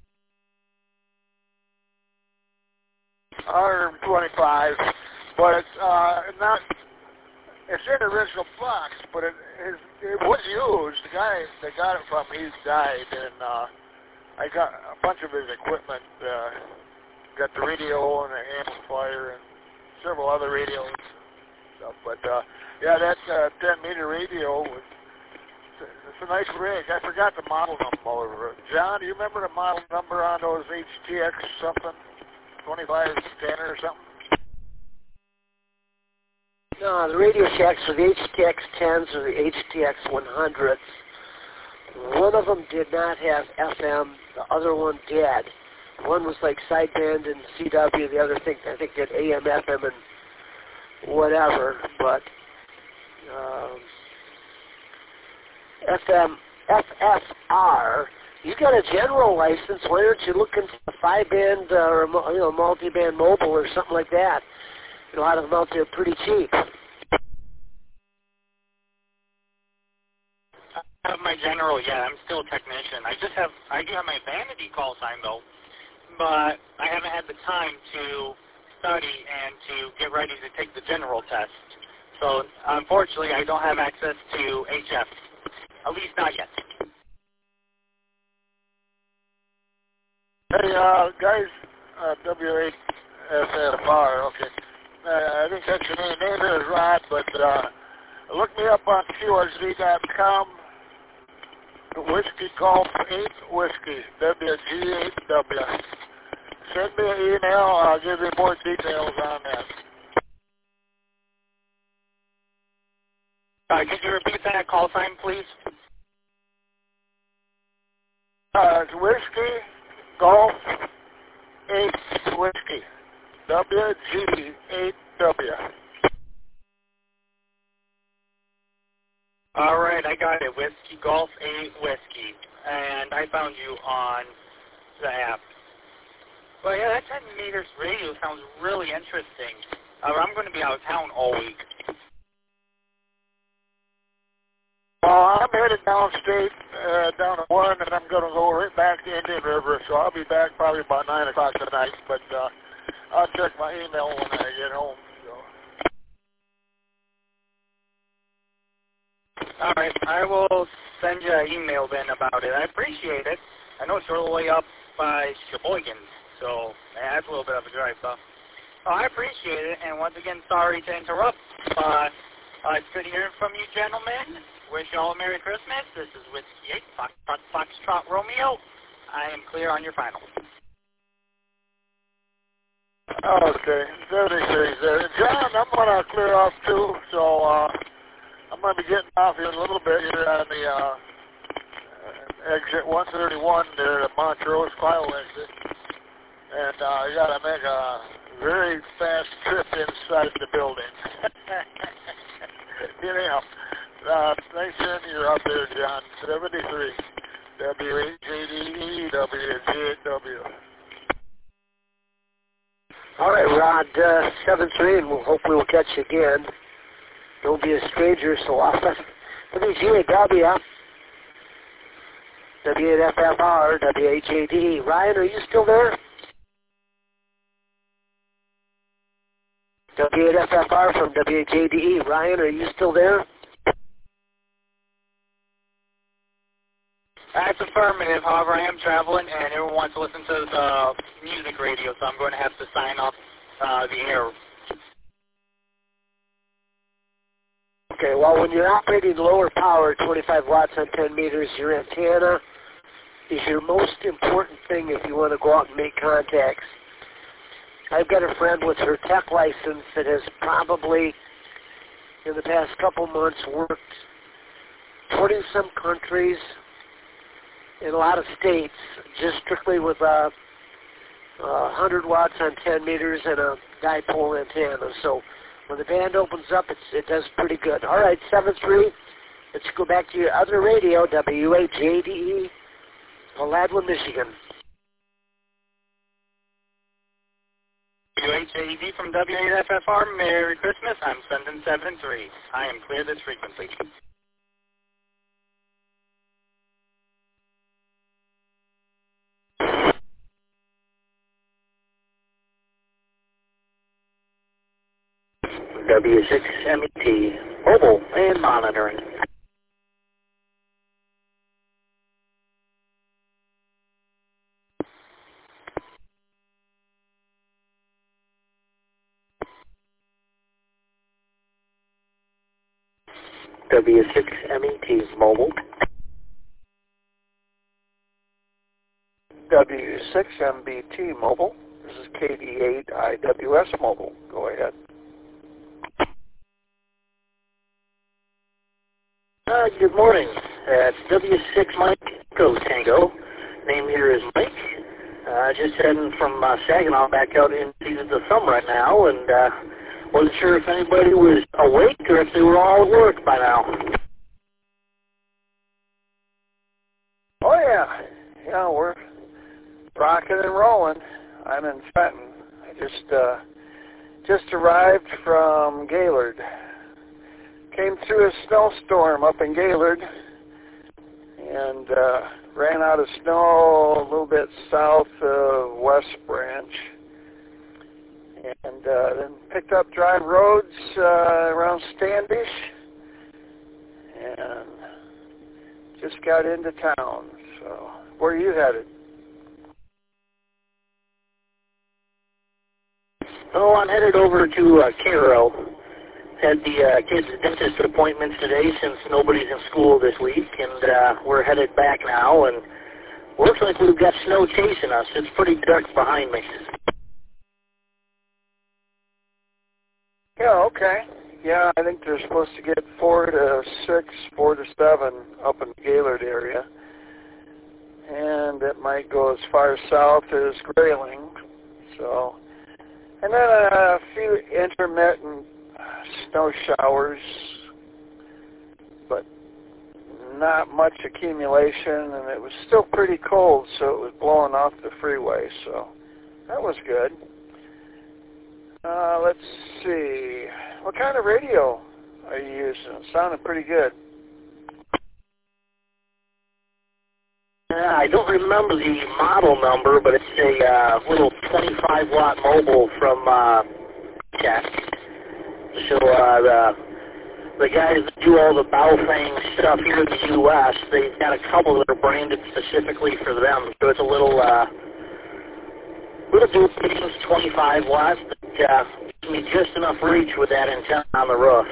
one twenty-five, but it's uh, not. It's in the original box, but it is it was used. The guy that got it from me died, and uh, I got a bunch of his equipment. Uh, got the radio and the amplifier and several other radios and stuff. But uh, yeah, that uh, ten meter radio was. It's a nice rig. I forgot the model number. John, do you remember the model number on those H T X something? twenty-five ten or something? No, the Radio Shacks are the H T X tens or the H T X one hundreds. One of them did not have F M. The other one did. One was like sideband and C W. The other thing, I think, did A M, F M, and whatever. But um, F M, F F R, you got a general license. Why aren't you looking for a five-band uh, or you know multi-band mobile or something like that? A lot of them out there are pretty cheap. I have my general, yeah, I'm still a technician. I just have, I do have my vanity call sign though, but I haven't had the time to study and to get ready to take the general test. So unfortunately, I don't have access to H F, at least not yet. Hey, uh, guys, uh, W eight F F R, okay. Uh, I think that's your name. Name is Rod, but uh, look me up on Q R Z dot com. Whiskey Golf eight Whiskey, W G eight W. Send me an email. I'll give you more details on that. Uh, could you repeat that call sign, please? Uh, it's Whiskey Golf eight Whiskey, W G eight W. All right, I got it. Whiskey Golf eight Whiskey, and I found you on the app. Well, yeah, that ten meters radio sounds really interesting. Uh, I'm going to be out of town all week. Well, I'm headed downstate, uh, down to one, and I'm going to go right back to Indian River, so I'll be back probably about nine o'clock tonight, but uh, I'll check my email when I get home. So. All right, I will send you an email then about it. I appreciate it. I know it's all the way up by Sheboygan, so that's a little bit of a drive, though. Oh, I appreciate it, and once again, sorry to interrupt, but uh, it's good hearing from you, gentlemen. Wish you all a Merry Christmas. This is Whiskey eight, Foxtrot, Foxtrot Romeo. I am clear on your final. Okay, seventy-three there. John, I'm going to clear off too, so uh, I'm going to be getting off here in a little bit here on the uh, exit one thirty-one there at Montrose Clio exit. And uh, you got to make a very fast trip inside the building. Anyhow, uh, thanks for you're out there, John. seventy-three, W H A D E, W G eight W. All right, Rod, uh, seven three, and we'll hopefully we'll catch you again. Don't be a stranger so often. W G eight W, W eight F F R, W H A D E. Ryan, are you still there? W eight F F R from W H A D E. Ryan, are you still there? That's affirmative. However, I am traveling, and everyone wants to listen to the music radio, so I'm going to have to sign off uh, the air. Okay, well, when you're operating lower power, twenty-five watts on ten meters, your antenna is your most important thing if you want to go out and make contacts. I've got a friend with her tech license that has probably, in the past couple months, worked twenty-some countries in a lot of states, just strictly with uh, uh, one hundred watts on ten meters and a dipole antenna. So when the band opens up, it's, it does pretty good. All right, seven three. Let's go back to your other radio, W H A D E, Aladwin, Michigan. W H A D E from W eight F F R, Merry Christmas. I'm sending seven three. I am clear this frequency. W six M E T, mobile and monitoring. W six M E T, mobile. W six M B T mobile. This is K D eight I W S mobile. Go ahead. Uh, good morning. That's W six Mike Go Tango. Name here is Mike. Uh, just heading from uh, Saginaw back out into the thumb right now, and uh, wasn't sure if anybody was awake or if they were all at work by now. Oh yeah, yeah, we're rocking and rolling. I'm in Fenton. I just uh, just arrived from Gaylord. Came through a snowstorm up in Gaylord and uh, ran out of snow a little bit south of West Branch, and uh, then picked up Drive Roads uh, around Standish and just got into town. So where are you headed? Oh, I'm headed over to uh, Cairo. Had the uh, kids' dentist appointments today since nobody's in school this week, and uh, we're headed back now, and looks like we've got snow chasing us. It's pretty dark behind me. Yeah, okay. Yeah, I think they're supposed to get four to six, four to seven up in the Gaylord area. And it might go as far south as Grayling. So, and then a few intermittent snow showers, but not much accumulation, and it was still pretty cold, so it was blowing off the freeway, so that was good. Uh, let's see. What kind of radio are you using? It sounded pretty good. Uh, I don't remember the model number, but it's a uh, little twenty-five watt mobile from uh, Tech. So uh, the, the guys that do all the Baofeng stuff here in the U S, they've got a couple that are branded specifically for them. So it's a little, uh, little dual pitching, twenty-five watts, that uh, gives me just enough reach with that antenna on the roof.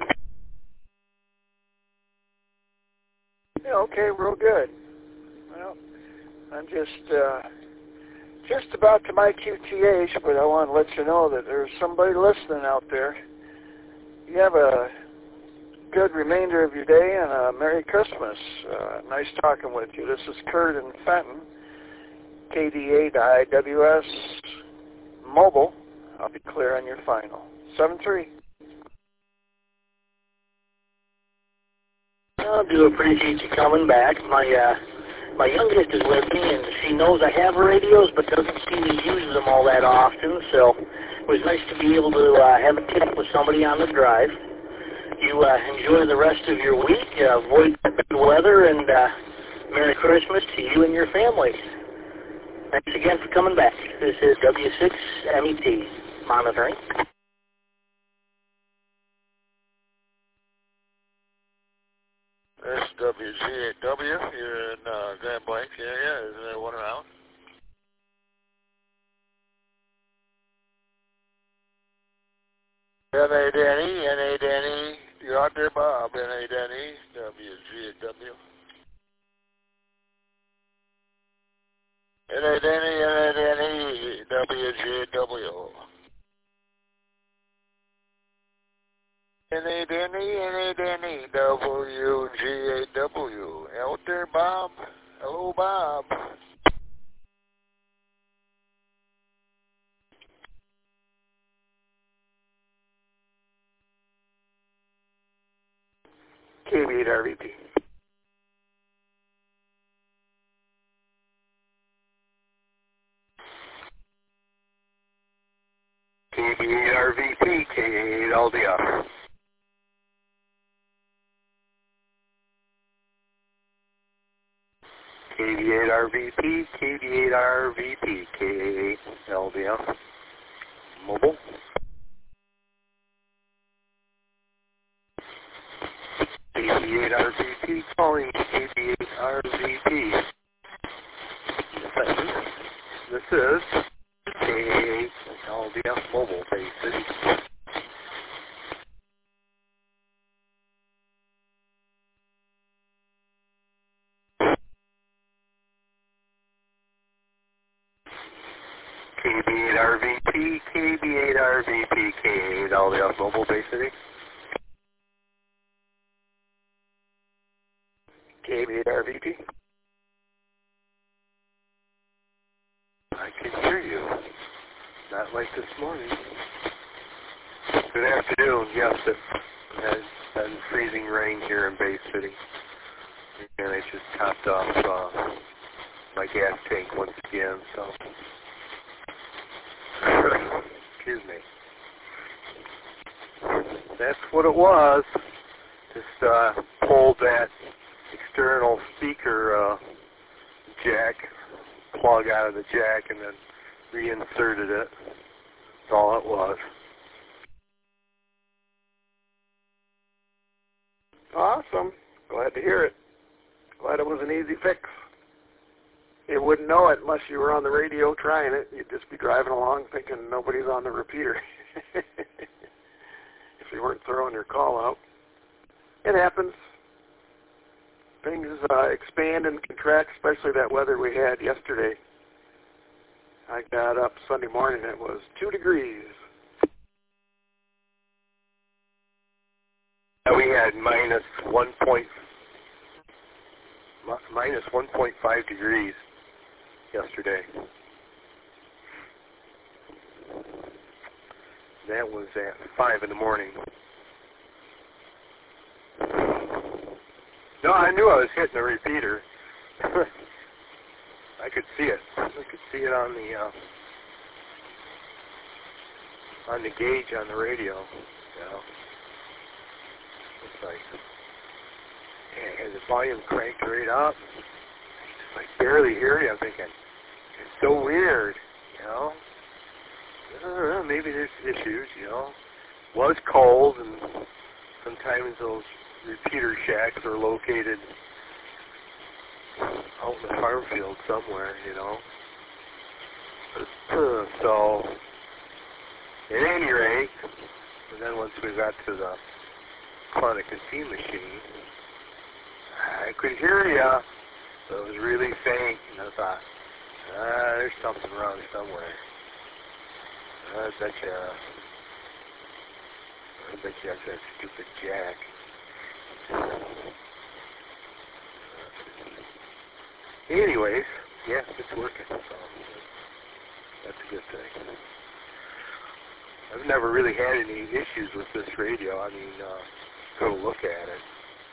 Yeah, okay, real good. Well, I'm just uh, just about to my Q T H, but I want to let you know that there's somebody listening out there. You have a good remainder of your day and a Merry Christmas. Uh, nice talking with you. This is Kurt in Fenton, K D eight I W S Mobile. I'll be clear on your final. seven three. I do appreciate you coming back. My uh, my youngest is with me, and she knows I have radios, but doesn't seem to use them all that often. So it was nice to be able to uh, have a chat with somebody on the drive. You uh, enjoy the rest of your week. Uh, avoid the bad weather, and uh, Merry Christmas to you and your family. Thanks again for coming back. This is W six M E T monitoring. This is W G eight W here in uh, Grand Blanc area. Is there one around? N A Danny, N A Danny, you're out there, Bob. N A Danny, W G eight W. N A Danny, N A Danny, W G eight W. N A Danny, N A Danny, W G eight W. Out there, Bob. Hello, Bob. K B eight R V P. K B eight R V P, K eight L D R. K B eight R V P, K B eight R V P, K eight L D R. Mobile. K B eight R V P, calling K B eight R V P. This is K eight L D F Mobile, Bay City. K B eight R V P, K B eight R V P, K eight L D F Mobile, Bay City. K B eight R V P. I can hear you. Not like this morning. Good afternoon. Yes, it has been freezing rain here in Bay City. And I just topped off uh, my gas tank once again, so... Excuse me. That's what it was. Just uh, pulled that external speaker uh, jack plug out of the jack and then reinserted it. That's all it was. Awesome. Glad to hear it. Glad it was an easy fix. you wouldn't know it unless you were on the radio trying it. You'd just be driving along thinking nobody's on the repeater. If you weren't throwing your call out. It happens. Things uh, expand and contract, especially that weather we had yesterday. I got up Sunday morning, it was two degrees. We had minus one point minus one point five degrees yesterday. That was at five in the morning. No, I knew I was hitting the repeater. I could see it. I could see it on the uh, on the gauge on the radio. You know, it's like, yeah, and the volume cranked right up. I just like barely hear you. I'm thinking, it's so weird. You know, I don't know, maybe there's issues. You know, it was cold, and sometimes those repeater shacks are located out in the farm field somewhere, you know. So, at any rate, and then once we got to the Clonic-T machine, I could hear ya, but it was really faint, and I thought, ah, there's something wrong somewhere. I bet you, I bet you that's that stupid jack. Anyways, yeah, it's working, so that's a good thing. I've never really had any issues with this radio. I mean, uh, go look at it.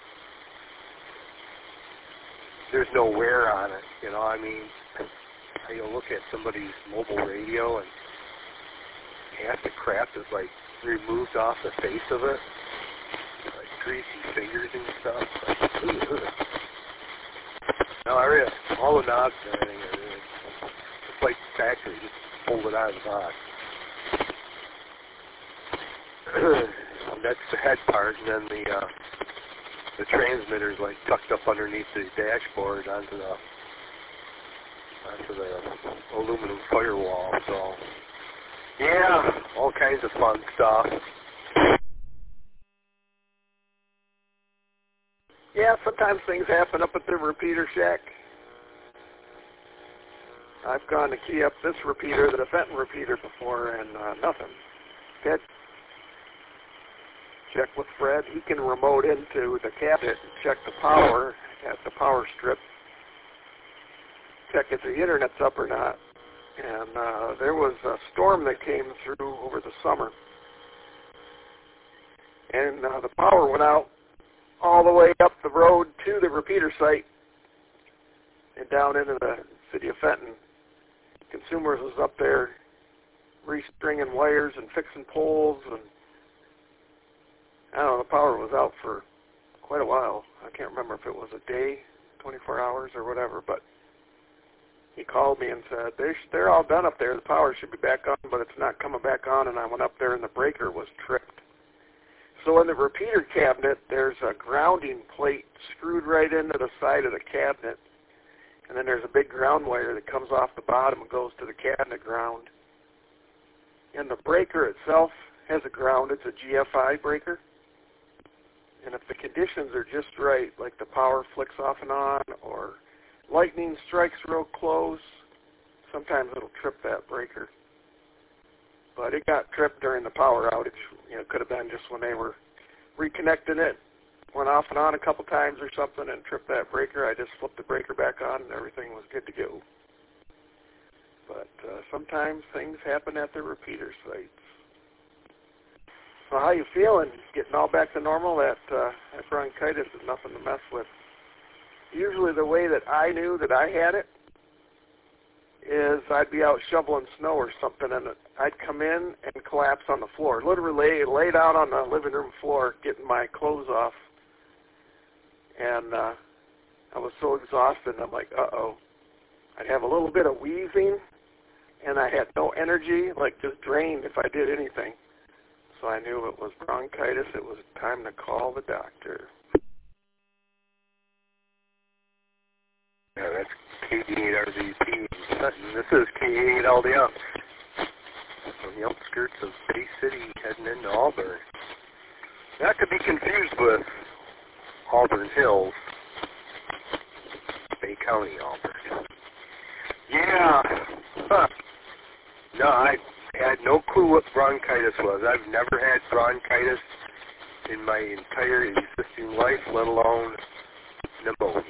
There's no wear on it, you know. I mean, you look at somebody's mobile radio and half the crap is like removed off the face of it, like greasy fingers and stuff. Like, ugh. No, I really, all the knobs and everything are really, it's like factory, just pulled it out of the box. That's the head part, and then the uh, the transmitter's like tucked up underneath the dashboard onto the onto the aluminum firewall. So yeah, all kinds of fun stuff. Yeah, sometimes things happen up at the repeater shack. I've gone to key up this repeater, the Fenton repeater, before, and uh, nothing. Good. Check with Fred. He can remote into the cabinet and check the power at the power strip. Check if the internet's up or not. And uh, there was a storm that came through over the summer. And uh, the power went out all the way up the road to the repeater site and down into the city of Fenton. Consumers was up there restringing wires and fixing poles, and I don't know, the power was out for quite a while. I can't remember if it was a day, twenty-four hours or whatever, but he called me and said, they're, they're all done up there. The power should be back on, but it's not coming back on, and I went up there and the breaker was tripped. So in the repeater cabinet, there's a grounding plate screwed right into the side of the cabinet, and then there's a big ground wire that comes off the bottom and goes to the cabinet ground. And the breaker itself has a ground. It's a G F I breaker. And if the conditions are just right, like the power flicks off and on, or lightning strikes real close, sometimes it'll trip that breaker. But it got tripped during the power outage. You know, it could have been just when they were reconnecting it, went off and on a couple times or something and tripped that breaker. I just flipped the breaker back on and everything was good to go. But uh, sometimes things happen at the repeater sites. So how you feeling? Getting all back to normal? That, uh, that bronchitis is nothing to mess with. Usually the way that I knew that I had it is I'd be out shoveling snow or something, and I'd come in and collapse on the floor. Literally lay, laid out on the living room floor getting my clothes off. And uh, I was so exhausted, and I'm like, uh-oh. I'd have a little bit of wheezing, and I had no energy, like just drained if I did anything. So I knew it was bronchitis. It was time to call the doctor. Yeah, that's K B eight R V P in Fenton. This is K eight L D M on the outskirts of Bay City heading into Auburn. Not to be confused with Auburn Hills, Bay County, Auburn. Yeah. Huh. No, I had no clue what bronchitis was. I've never had bronchitis in my entire existing life, let alone pneumonia.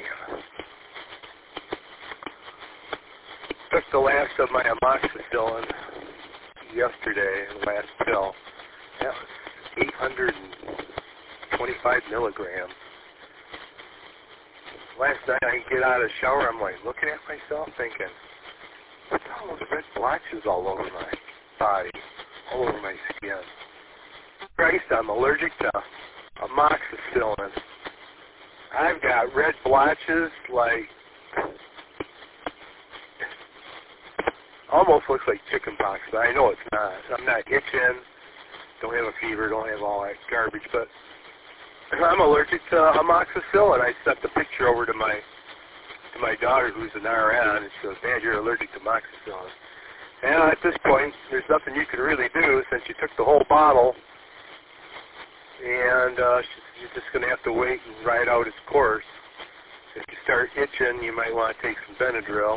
Took the last of my amoxicillin yesterday, the last pill. That was eight hundred twenty-five milligrams. Last night I get out of the shower, I'm like looking at myself thinking, what's all those red blotches all over my body, all over my skin? Christ, I'm allergic to amoxicillin. I've got red blotches like, almost looks like chicken pox, but I know it's not. I'm not itching, don't have a fever, don't have all that garbage, but I'm allergic to amoxicillin. I sent the picture over to my to my daughter, who's an R N, and she goes, Dad, you're allergic to amoxicillin. And at this point, there's nothing you can really do since you took the whole bottle, and uh, you're just going to have to wait and ride out its course. If you start itching, you might want to take some Benadryl.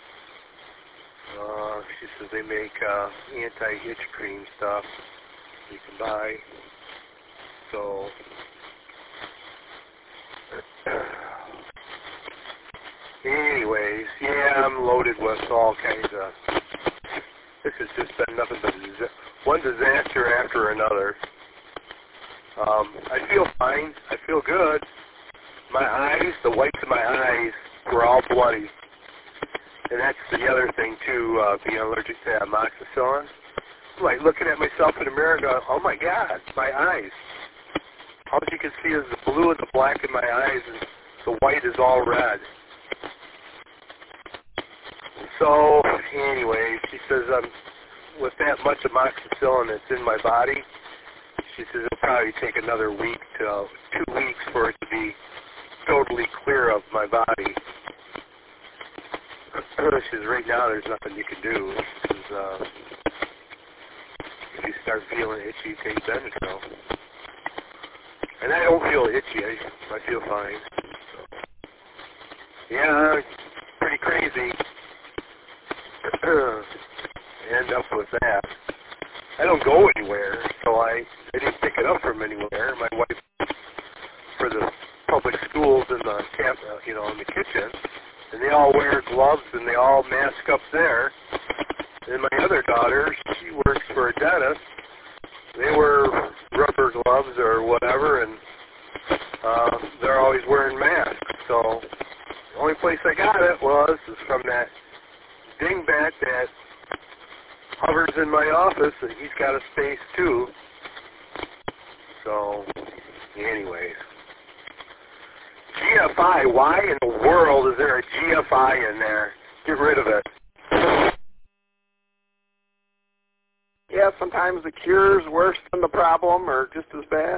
Uh, she says they make uh, anti-itch cream stuff you can buy. So, anyways, yeah, I'm loaded with all kinds of, this has just been nothing but one disaster after another. Um, I feel fine. I feel good. My eyes, the whites of my eyes were all bloody. And that's the other thing, too, uh, being allergic to amoxicillin. I'm like looking at myself in the mirror going, oh, my God, my eyes. All you can see is the blue and the black in my eyes, and the white is all red. So, anyway, she says, um, with that much amoxicillin that's in my body, she says it'll probably take another week to two weeks for it to be totally clear of my body. She says, right now there's nothing you can do. She says, uh, if you start feeling itchy, take Benadryl. And I don't feel itchy. I, I feel fine. So, yeah, pretty crazy. End up with that. I don't go anywhere, so I, I didn't pick it up from anywhere. My wife, for the public schools in the camp, uh, you know, in the kitchen, and they all wear gloves and they all mask up there. And my other daughter, she works for a dentist. They wear rubber gloves or whatever, and uh, they're always wearing masks. So the only place I got it was is from that dingbat that hovers in my office, and he's got a space too. So, anyways. G F I, why in the world is there a G F I in there? Get rid of it. Yeah, sometimes the cure's worse than the problem or just as bad.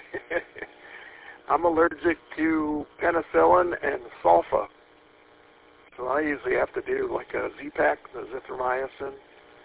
I'm allergic to penicillin and sulfa. So I usually have to do like a Z-Pak, the zithromycin.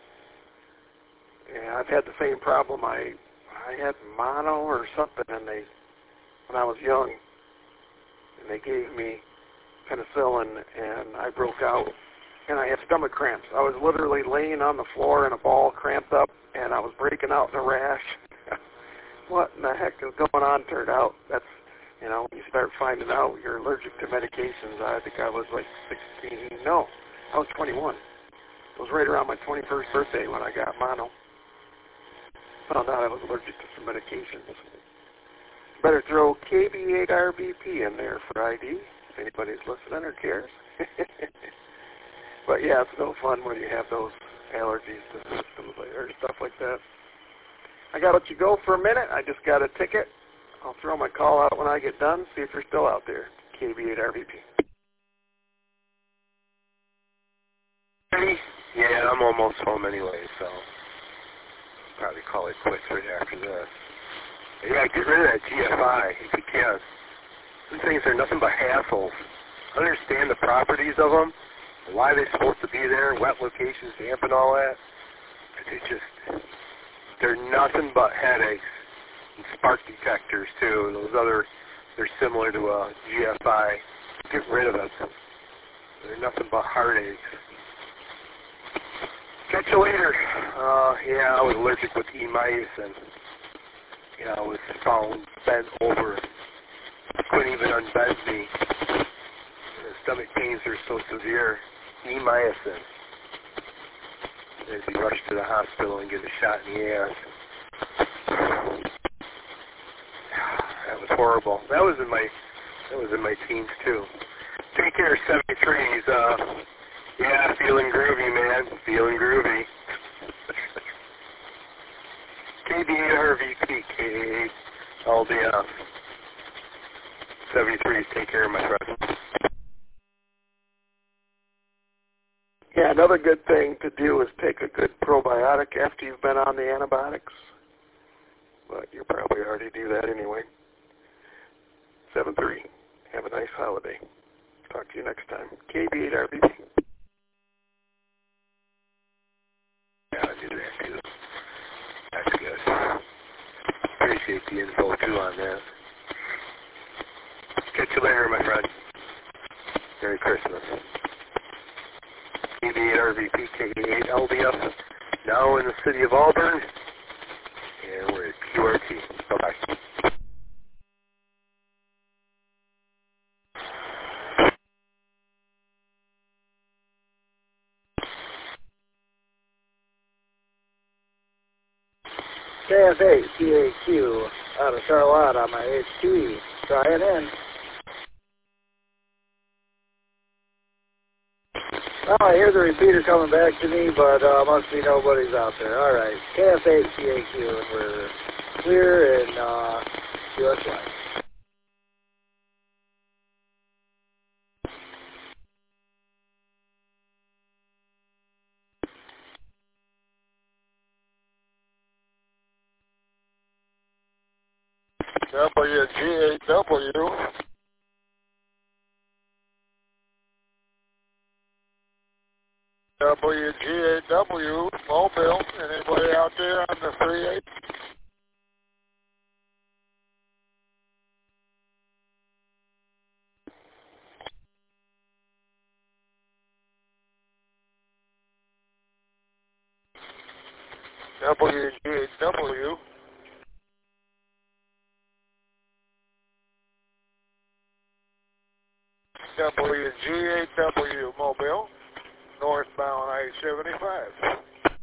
And I've had the same problem. I I had mono or something, and they when I was young, and they gave me penicillin, and I broke out, and I had stomach cramps. I was literally laying on the floor in a ball, cramped up, and I was breaking out in a rash. What in the heck is going on? Turned out that's, you know, when you start finding out you're allergic to medications. I think I was like sixteen. No, I was twenty-one. It was right around my twenty-first birthday when I got mono. Found out I was allergic to some medications. Better throw K B eight R V P in there for I D, if anybody's listening or cares. But yeah, it's no fun when you have those allergies to systems or stuff like that. I got to let you go for a minute. I just got a ticket. I'll throw my call out when I get done, see if you're still out there. K B eight R V P. Yeah, I'm almost home anyway, so probably call it quits right after this. Yeah, get rid of that G F I if you can. These things are nothing but hassles. Understand the properties of them, Why they're supposed to be there, wet locations, damp and all that. They just, they're nothing but headaches. And spark detectors too, and those other, they're similar to a G F I. Get rid of them. They're nothing but heartaches. Catch you later. Uh, yeah, I was allergic with E-mice, and yeah, I was found bent over. Couldn't even unbend me. The stomach pains are so severe. E-mycin. I had to be rushed to the hospital and get a shot in the ass. That was horrible. That was in my that was in my teens too. Take care, seventy-threes. Uh, yeah, feeling groovy, man. Feeling groovy. K B eight R V P, K eight L D F. seventy-threes, take care, my friend. Yeah, another good thing to do is take a good probiotic after you've been on the antibiotics. But you probably already do that anyway. seven three. Have a nice holiday. Talk to you next time. K B eight R V P. Yeah, I do that too. That's good. Appreciate the info too on that. Catch you later, my friend. Merry Christmas. K B eight R V P, K eight L D F, now in the city of Auburn, and we're at Q R T. Bye-bye. K F A C A Q out of Charlotte on my H two E. Try it in. Oh, I hear the repeater coming back to me, but uh, must be nobody's out there. All right, K F A C A Q, and we're clear in uh, U S one. W G eight W. W G eight W, Mobile. Anybody out there on the three eight? W G eight W. W G eight W, Mobile. Northbound I seventy-five.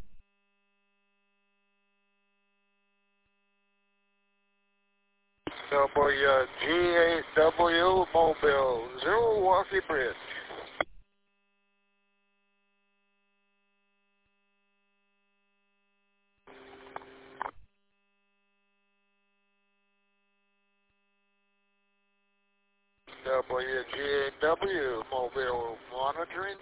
W G eight W, Mobile, Zero Waukee Bridge. W G eight W, Mobile, monitoring.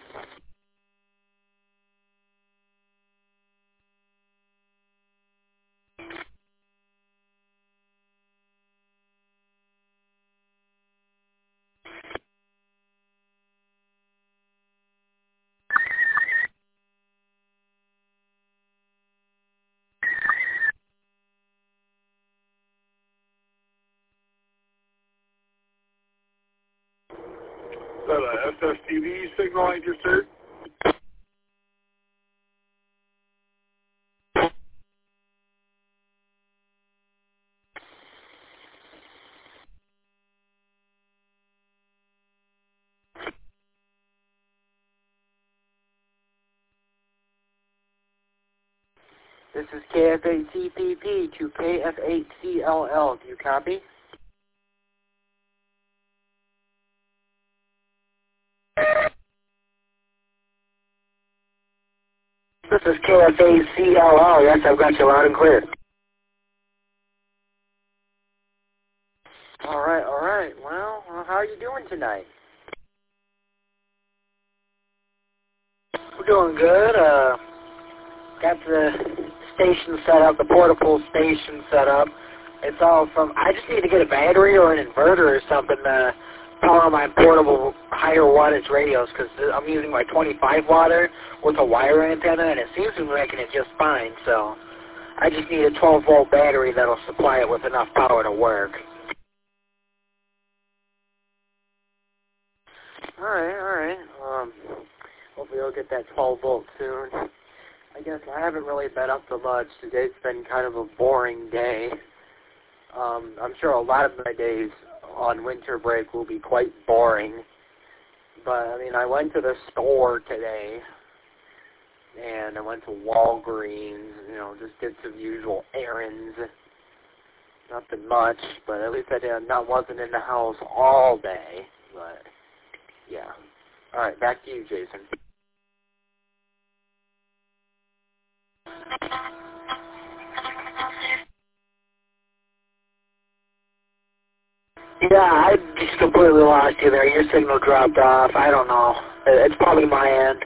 Is that a S S T V signal I just heard? This is K F eight C P P to K F eight C L L. Do you copy? This is K F A C L L. Yes, I've got you loud and clear. All right, all right. Well, how are you doing tonight? We're doing good. Uh, got the station set up, the portable station set up. It's all from, I just need to get a battery or an inverter or something to power my portable higher wattage radios because I'm using my twenty-five watter with a wire antenna, and it seems to be making it just fine. So I just need a twelve volt battery that'll supply it with enough power to work. All right, all right. Um, hopefully I'll get that twelve volt soon. I guess I haven't really been up to much. Today's been kind of a boring day. Um, I'm sure a lot of my days on winter break will be quite boring. But, I mean, I went to the store today, and I went to Walgreens, you know, just did some usual errands. Nothing much, but at least I did not wasn't in the house all day. But, yeah. All right, back to you, Jason. Yeah, I just completely lost you there. Your signal dropped off. I don't know. It's probably my end.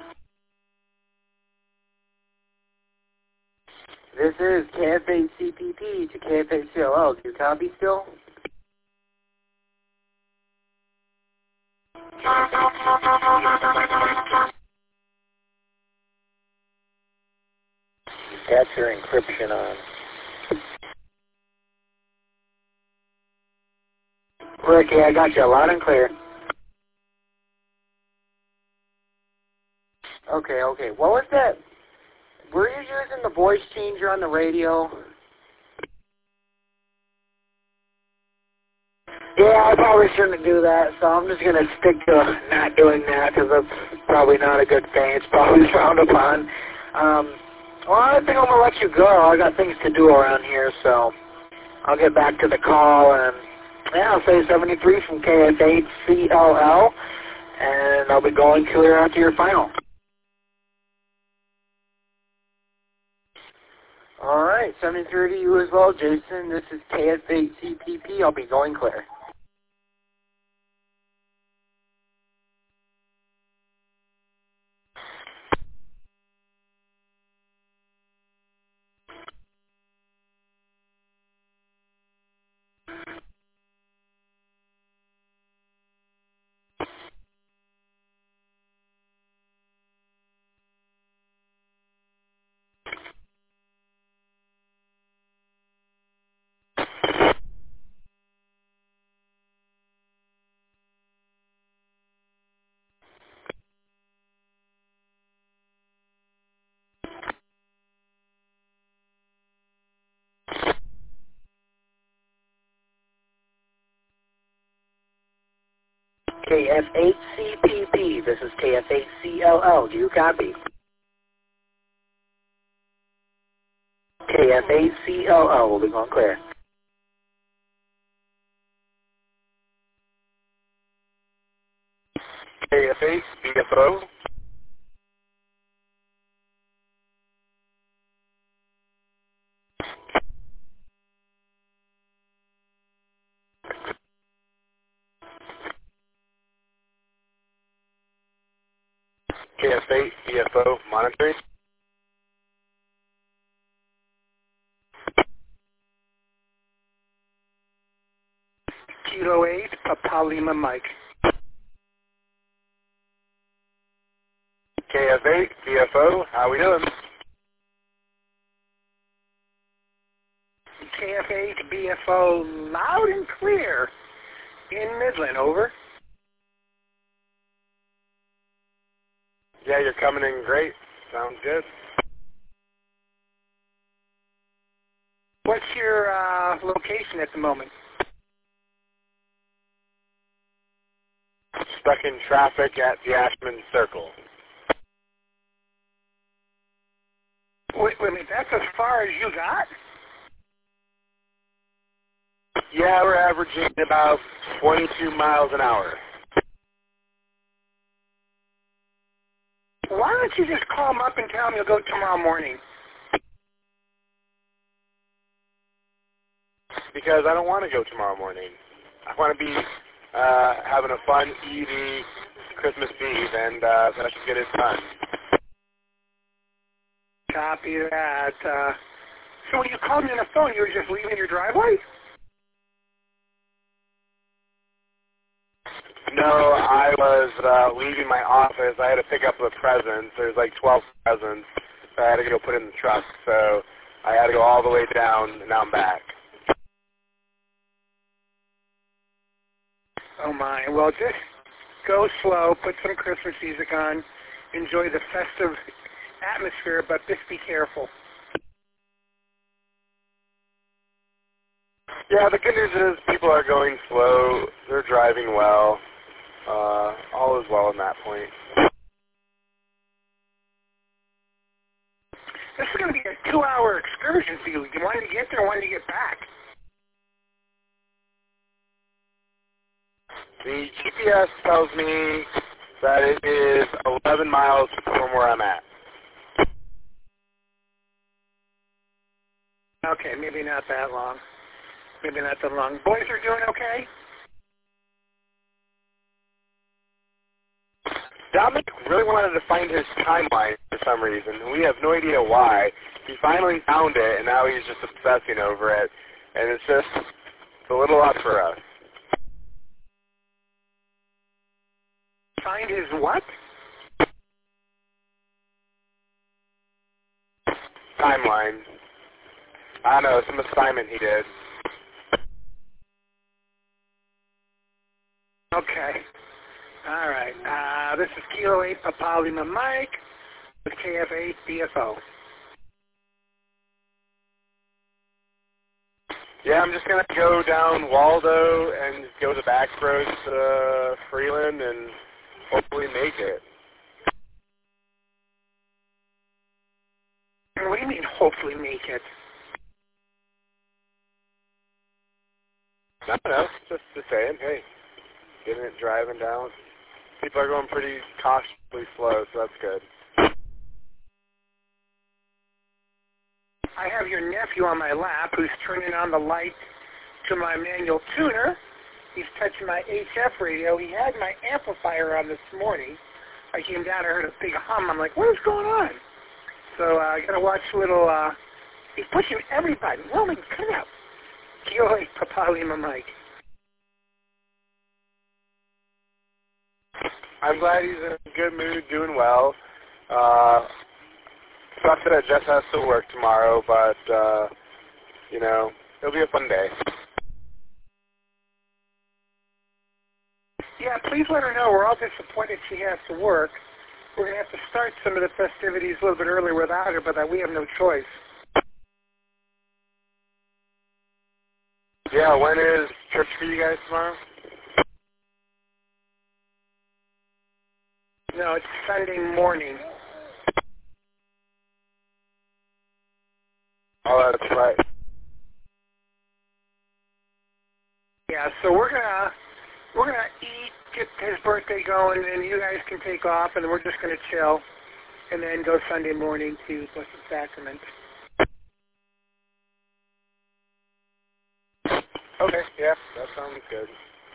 This is K F eight C P P to K F eight C L L. Do you copy still? That's your encryption on. Ricky, I got you loud and clear. Okay, okay. What was that? Were you using the voice changer on the radio? Yeah, I probably shouldn't do that, so I'm just going to stick to not doing that because that's probably not a good thing. It's probably frowned upon. Um, well, I think I'm going to let you go. I got things to do around here, so I'll get back to the call. And yeah, I'll say seventy-three from K F eight C L L, and I'll be going clear after your final. All right, seventy-three to you as well, Jason. This is K F eight C P P. I'll be going clear. K F eight C P P, this is K F eight C L L. Do you copy? K F eight C L L will be going clear. K F eight B F O. K F eight B F O monitoring. Kilo eight, Papa Lima Mike. K F eight B F O, how we doing? K F eight B F O, loud and clear. In Midland, over. Yeah, you're coming in great. Sounds good. What's your uh, location at the moment? Stuck in traffic at the Ashman Circle. Wait, wait a minute, that's as far as you got? Yeah, we're averaging about twenty-two miles an hour. Why don't you just call them up and tell them you'll go tomorrow morning? Because I don't want to go tomorrow morning. I want to be uh, having a fun, easy Christmas Eve, and uh, so I should get it done. Copy that. Uh, so when you called me on the phone, you were just leaving your driveway? I was uh, leaving my office. I had to pick up the presents. There's like twelve presents. So I had to go put in the truck. So I had to go all the way down, and now I'm back. Oh, my. Well, just go slow, put some Christmas music on, enjoy the festive atmosphere, but just be careful. Yeah, the good news is people are going slow. They're driving well. Uh, all is well in that point. This is going to be a two-hour excursion for you. You want to get there, one to get back. The G P S tells me that it is eleven miles from where I'm at. Okay, maybe not that long. Maybe not that long. Boys are doing okay? Dominic really wanted to find his timeline for some reason, and we have no idea why. He finally found it, and now he's just obsessing over it, and it's just a little odd for us. Find his what? Timeline. I don't know, some assignment he did. Okay. All right. Uh, this is Kilo eight Papa Lima Mike with K F eight B F O. Yeah, I'm just going to go down Waldo and go to back roads to Freeland and hopefully make it. What do you mean, hopefully make it? I don't know, just, just saying, hey, getting it driving down. People are going pretty cautiously slow, so that's good. I have your nephew on my lap who's turning on the light to my manual tuner. He's touching my H F radio. He had my amplifier on this morning. I came down, I heard a big hum. I'm like, what is going on? So uh, I got to watch a little, uh, he's pushing everybody. Roman, come out. Kilo eight Papa Lima Mike. I'm glad he's in a good mood, doing well. Uh, sucks that Jess has to work tomorrow, but, uh, you know, it'll be a fun day. Yeah, please let her know. We're all disappointed she has to work. We're going to have to start some of the festivities a little bit earlier without her, but that we have no choice. Yeah, when is church for you guys tomorrow? No, it's Sunday morning. Oh, that's right. Yeah, so we're gonna we're gonna eat, get his birthday going, and you guys can take off, and then we're just gonna chill, and then go Sunday morning to Blessed Sacrament. Okay, yeah, that sounds good.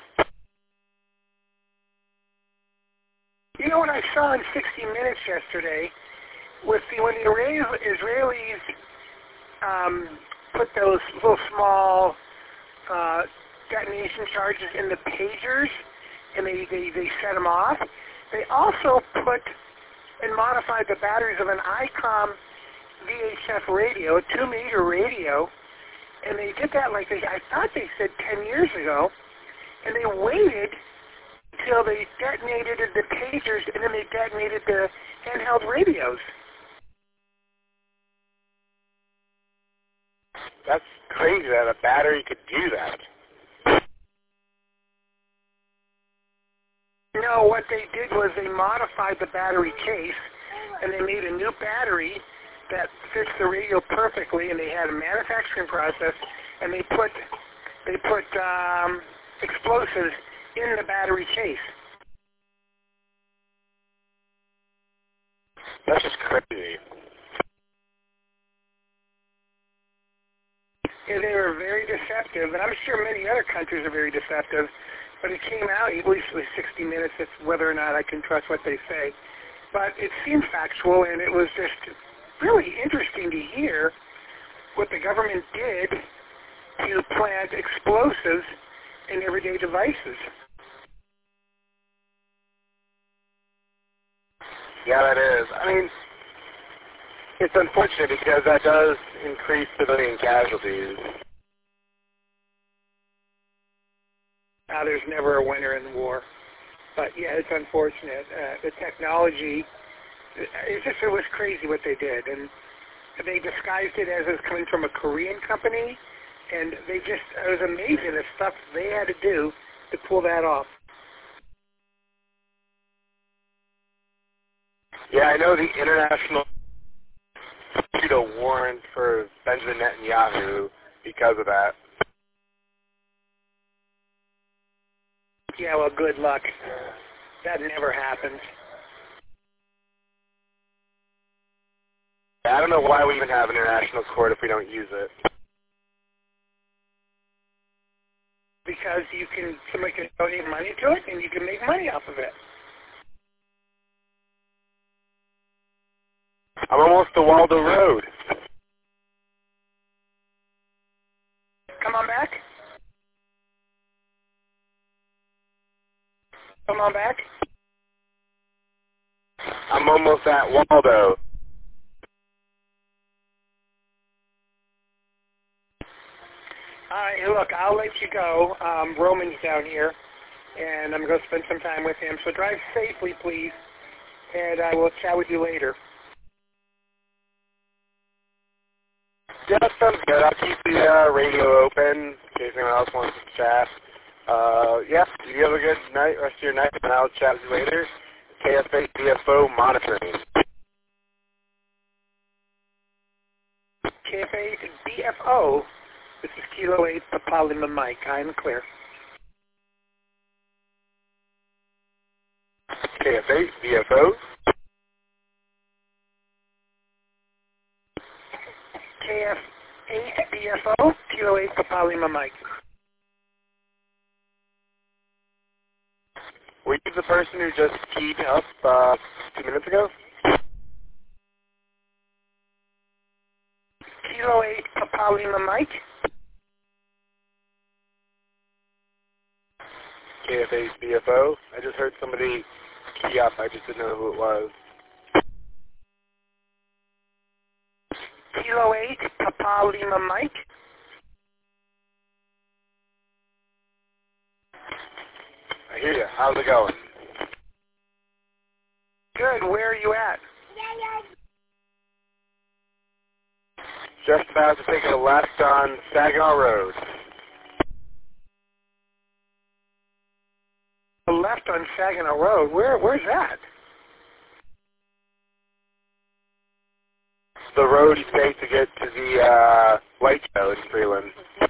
You know what I saw in sixty minutes yesterday? With the, when the Israelis um, put those little small uh, detonation charges in the pagers, and they, they, they set them off, they also put and modified the batteries of an ICOM V H F radio, a two-meter radio, and they did that like they, I thought they said ten years ago, and they waited until they detonated the pagers, and then they detonated the handheld radios. That's crazy that a battery could do that. No, what they did was they modified the battery case, and they made a new battery that fits the radio perfectly, and they had a manufacturing process, and they put they put um, explosives in the battery case. That's just crazy. Yeah, they were very deceptive, and I'm sure many other countries are very deceptive, but it came out, at least with sixty minutes, it's whether or not I can trust what they say. But it seemed factual, and it was just really interesting to hear what the government did to plant explosives in everyday devices. Yeah, that is. I mean, it's unfortunate because that does increase civilian casualties. Uh, there's never a winner in war. But, yeah, it's unfortunate. Uh, the technology, it just, it was crazy what they did. And they disguised it as it was coming from a Korean company. And they just, it was amazing the stuff they had to do to pull that off. Yeah, I know the international issued a warrant for Benjamin Netanyahu because of that. Yeah, well, good luck. That never happens. I don't know why we even have an international court if we don't use it. Because you can, somebody can donate money to it, and you can make money off of it. I'm almost to Waldo Road. Come on back. Come on back. I'm almost at Waldo. All right, look, I'll let you go. Um, Roman's down here, and I'm going to spend some time with him. So drive safely, please, and I will chat with you later. Yeah, that sounds good. I'll keep the uh, radio open in case anyone else wants to chat. Uh, yeah, you have a good night, rest of your night, and I'll chat with you later. K F A D F O monitoring. K F A D F O, this is Kilo eight, Papa Lima Mike. I'm clear. K F A D F O. K F eight D F O, Kilo eight, Papa Lima Mike. Were you the person who just keyed up uh, two minutes ago? Kilo eight, Papa Lima Mike. K F A D F O. I just heard somebody key up. I just didn't know who it was. Kilo eight, Papa Lima Mike. I hear you. How's it going? Good. Where are you at? Just about to take a left on Saginaw Road. A left on Saginaw Road. Where? Where's that? The road you take to get to the uh, White Show in Freeland.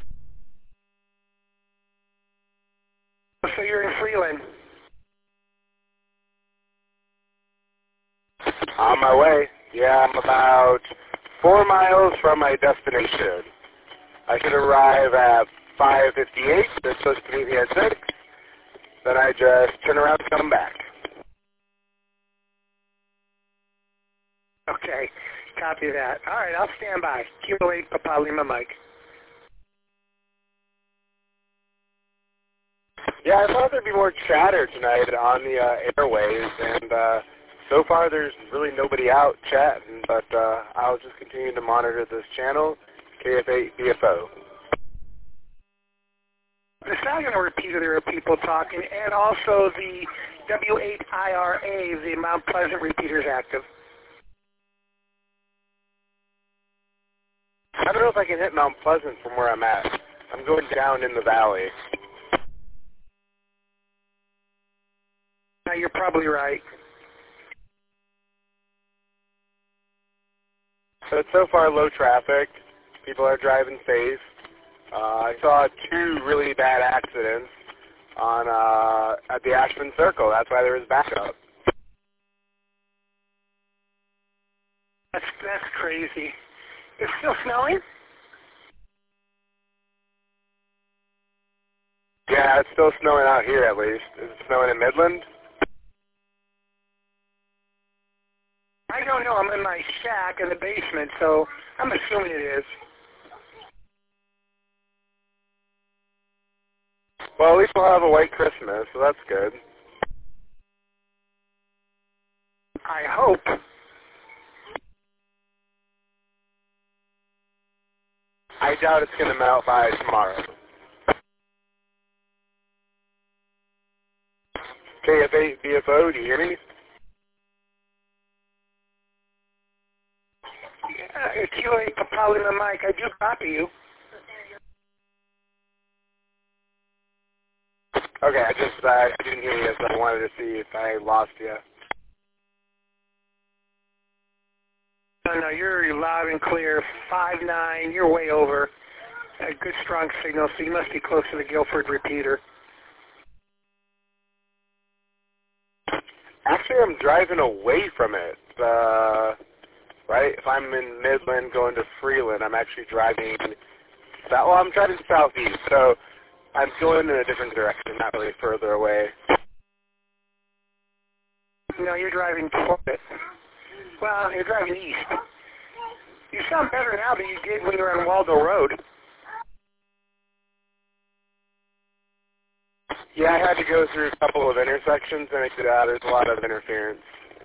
So you're in Freeland. On my way. Yeah, I'm about four miles from my destination. I should arrive at five fifty-eight. They're supposed to meet me at six. Then I just turn around and come back. Okay. Copy that. All right, I'll stand by. Kilo eight, Papa Lima Mike. Yeah, I thought there'd be more chatter tonight on the uh, airwaves, and uh, so far there's really nobody out chatting, but uh, I'll just continue to monitor this channel, K F eight D F O. The Saginaw repeater, there are people talking, and also the W eight I R A, the Mount Pleasant repeater is active. I don't know if I can hit Mount Pleasant from where I'm at. I'm going down in the valley. Now, you're probably right. So so far low traffic. People are driving safe. Uh, I saw two really bad accidents on uh, at the Ashman Circle. That's why there was backup. That's that's crazy. It's still snowing? Yeah, it's still snowing out here at least. Is it snowing in Midland? I don't know. I'm in my shack in the basement, so I'm assuming it is. Well, at least we'll have a white Christmas, so that's good. I hope. I doubt it's going to melt by tomorrow. K F eight B F O, do you hear me? Yeah, it's you, Papali the mic. I do copy you. Okay, I just uh, I didn't hear you, so I wanted to see if I lost you. No, no, you're loud and clear. five nine, you're way over. A good strong signal, so you must be close to the Guilford repeater. Actually, I'm driving away from it. Uh, right? If I'm in Midland going to Freeland, I'm actually driving south. Well, I'm driving southeast, so I'm going in a different direction, not really further away. No, you're driving toward it. Well, you're driving east. You sound better now than you did when you were on Waldo Road. Yeah, I had to go through a couple of intersections, and it, uh, there's a lot of interference.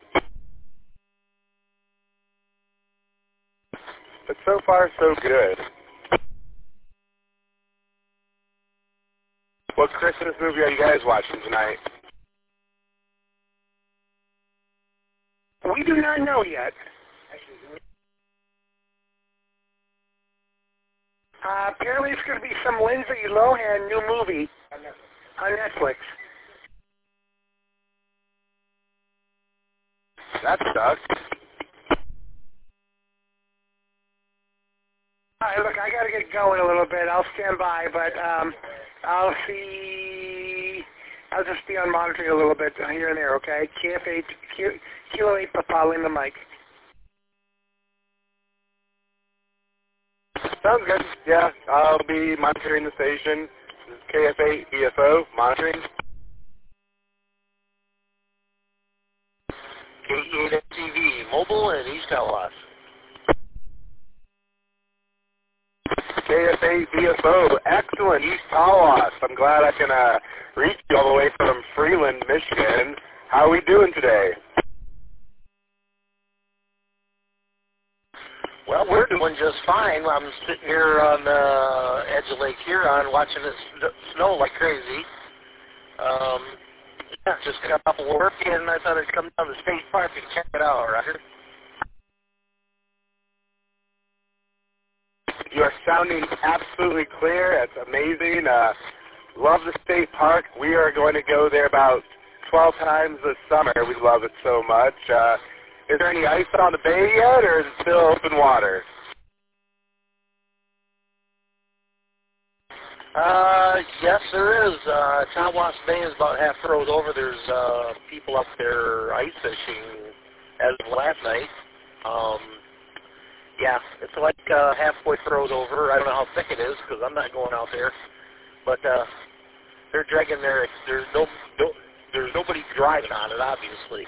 But so far, so good. What Christmas movie are you guys watching tonight? We do not know yet. Uh, apparently it's going to be some Lindsay Lohan new movie on Netflix. That sucks. All right, look, I got to get going a little bit. I'll stand by, but um, I'll see. I'll just be on monitoring a little bit here and there, okay? K F eight, Kilo eight, Papali in the mic. Sounds good. Yeah, I'll be monitoring the station. This is K F eight B F O, monitoring. K E eight T V, mobile and East Tawas. K F eight B F O, excellent, East Tawas. I'm glad I can uh, reach you all the way from Freeland, Michigan. How are we doing today? Well, we're doing just fine. I'm sitting here on the edge of Lake Huron watching it snow like crazy. Um, yeah, just got off of work and I thought I'd come down to the state park and check it out, Roger. You are sounding absolutely clear. It's amazing. Uh, love the state park. We are going to go there about twelve times this summer. We love it so much. Uh, is there any ice on the bay yet, or is it still open water? Uh, yes, there is. Uh, Tawas Bay is about half froze over. There's uh, people up there ice fishing as of last night. Um, yeah, it's like uh, halfway froze over. I don't know how thick it is because I'm not going out there. But uh, they're dragging their. There's no, no. There's nobody driving on it, obviously.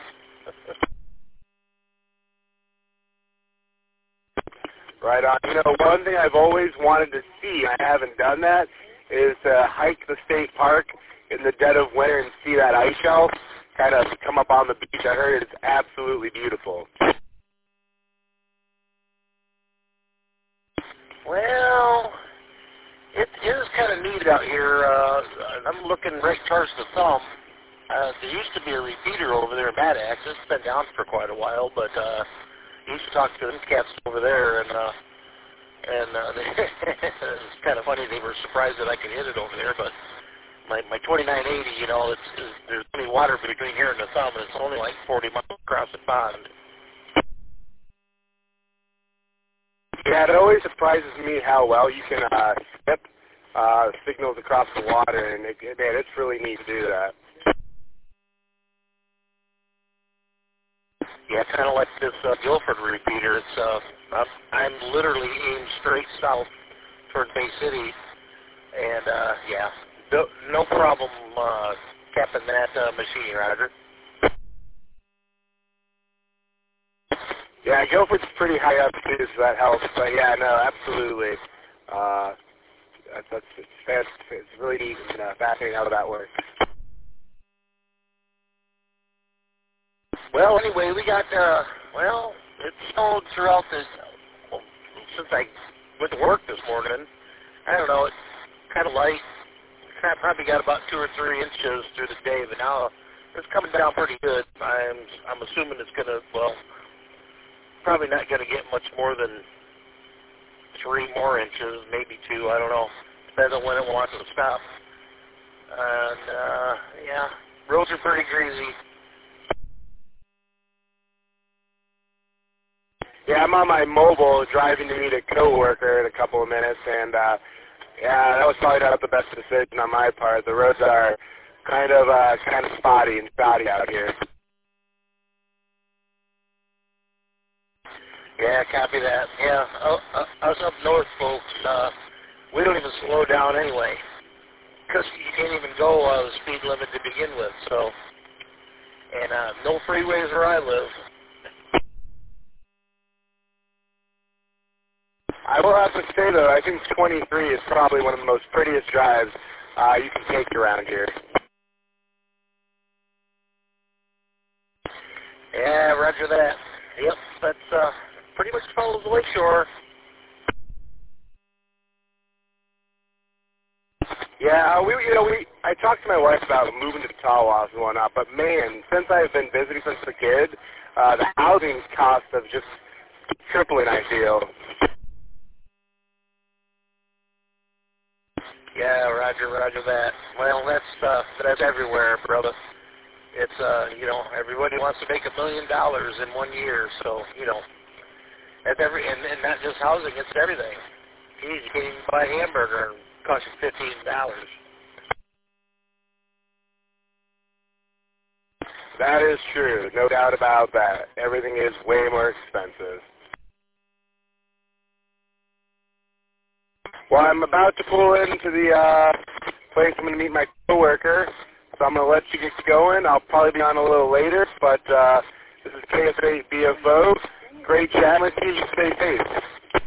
Right on. You know, one thing I've always wanted to see, I haven't done that, is to hike the state park in the dead of winter and see that ice shelf kind of come up on the beach. I heard it's absolutely beautiful. Well, it is kind of neat out here. Uh, I'm looking right towards the thumb. Uh, there used to be a repeater over there in Bad Axe. It's been down for quite a while, but uh, I used to talk to them cats over there, and uh, and uh, they it's kind of funny. They were surprised that I could hit it over there, but my my twenty-nine eighty, you know, it's, it's there's only water between here and the thumb, and it's only like forty miles across the pond. Yeah, it always surprises me how well you can uh, skip uh, signals across the water, and it, man, it's really neat to do that. Yeah, kind of like this uh, Guilford repeater. It's uh, I'm, I'm literally aimed straight south toward Bay City, and uh, yeah, no, no problem uh, capping that uh, machine, Roger. Yeah, Guilford's pretty high up too, so that helps. But yeah, no, absolutely. Uh, that's, that's it's, it's really neat and uh, fascinating how that works. Well, anyway, we got, uh, well, it snowed throughout this, well, since I went to work this morning. I don't know, it's kind of light. I probably got about two or three inches through the day, but now it's coming down pretty good. I'm, I'm assuming it's going to, well, probably not going to get much more than three more inches, maybe two, I don't know. Depends on when it wants to stop. And, uh, yeah, roads are pretty greasy. Yeah, I'm on my mobile driving to meet a coworker in a couple of minutes, and uh, yeah, that was probably not the best decision on my part. The roads are kind of uh, kind of spotty and spotty out here. Yeah, copy that. Yeah, uh, uh, us up north, folks, uh, we don't even slow down anyway, because you can't even go uh, the speed limit to begin with. So, and uh, no freeways where I live. I will have to say, though, I think twenty-three is probably one of the most prettiest drives uh, you can take around here. Yeah, roger that. Yep, that's uh, pretty much follows the lakeshore. Yeah, uh, we, you know, we. I talked to my wife about moving to Tawas and whatnot, but man, since I've been visiting since a kid, uh, the housing costs have just tripling, I feel. Yeah, roger, roger that. Well, that's uh, that's everywhere, brother. It's uh, you know, everybody wants to make a million dollars in one year, so you know, that's every and, and not just housing, it's everything. Geez, you can't even buy a hamburger and it costs you fifteen dollars. That is true, no doubt about that. Everything is way more expensive. Well, I'm about to pull into the uh, place I'm going to meet my coworker, so I'm going to let you get going. I'll probably be on a little later, but uh, this is K S eight B F O. Great chatting with you. You stay safe.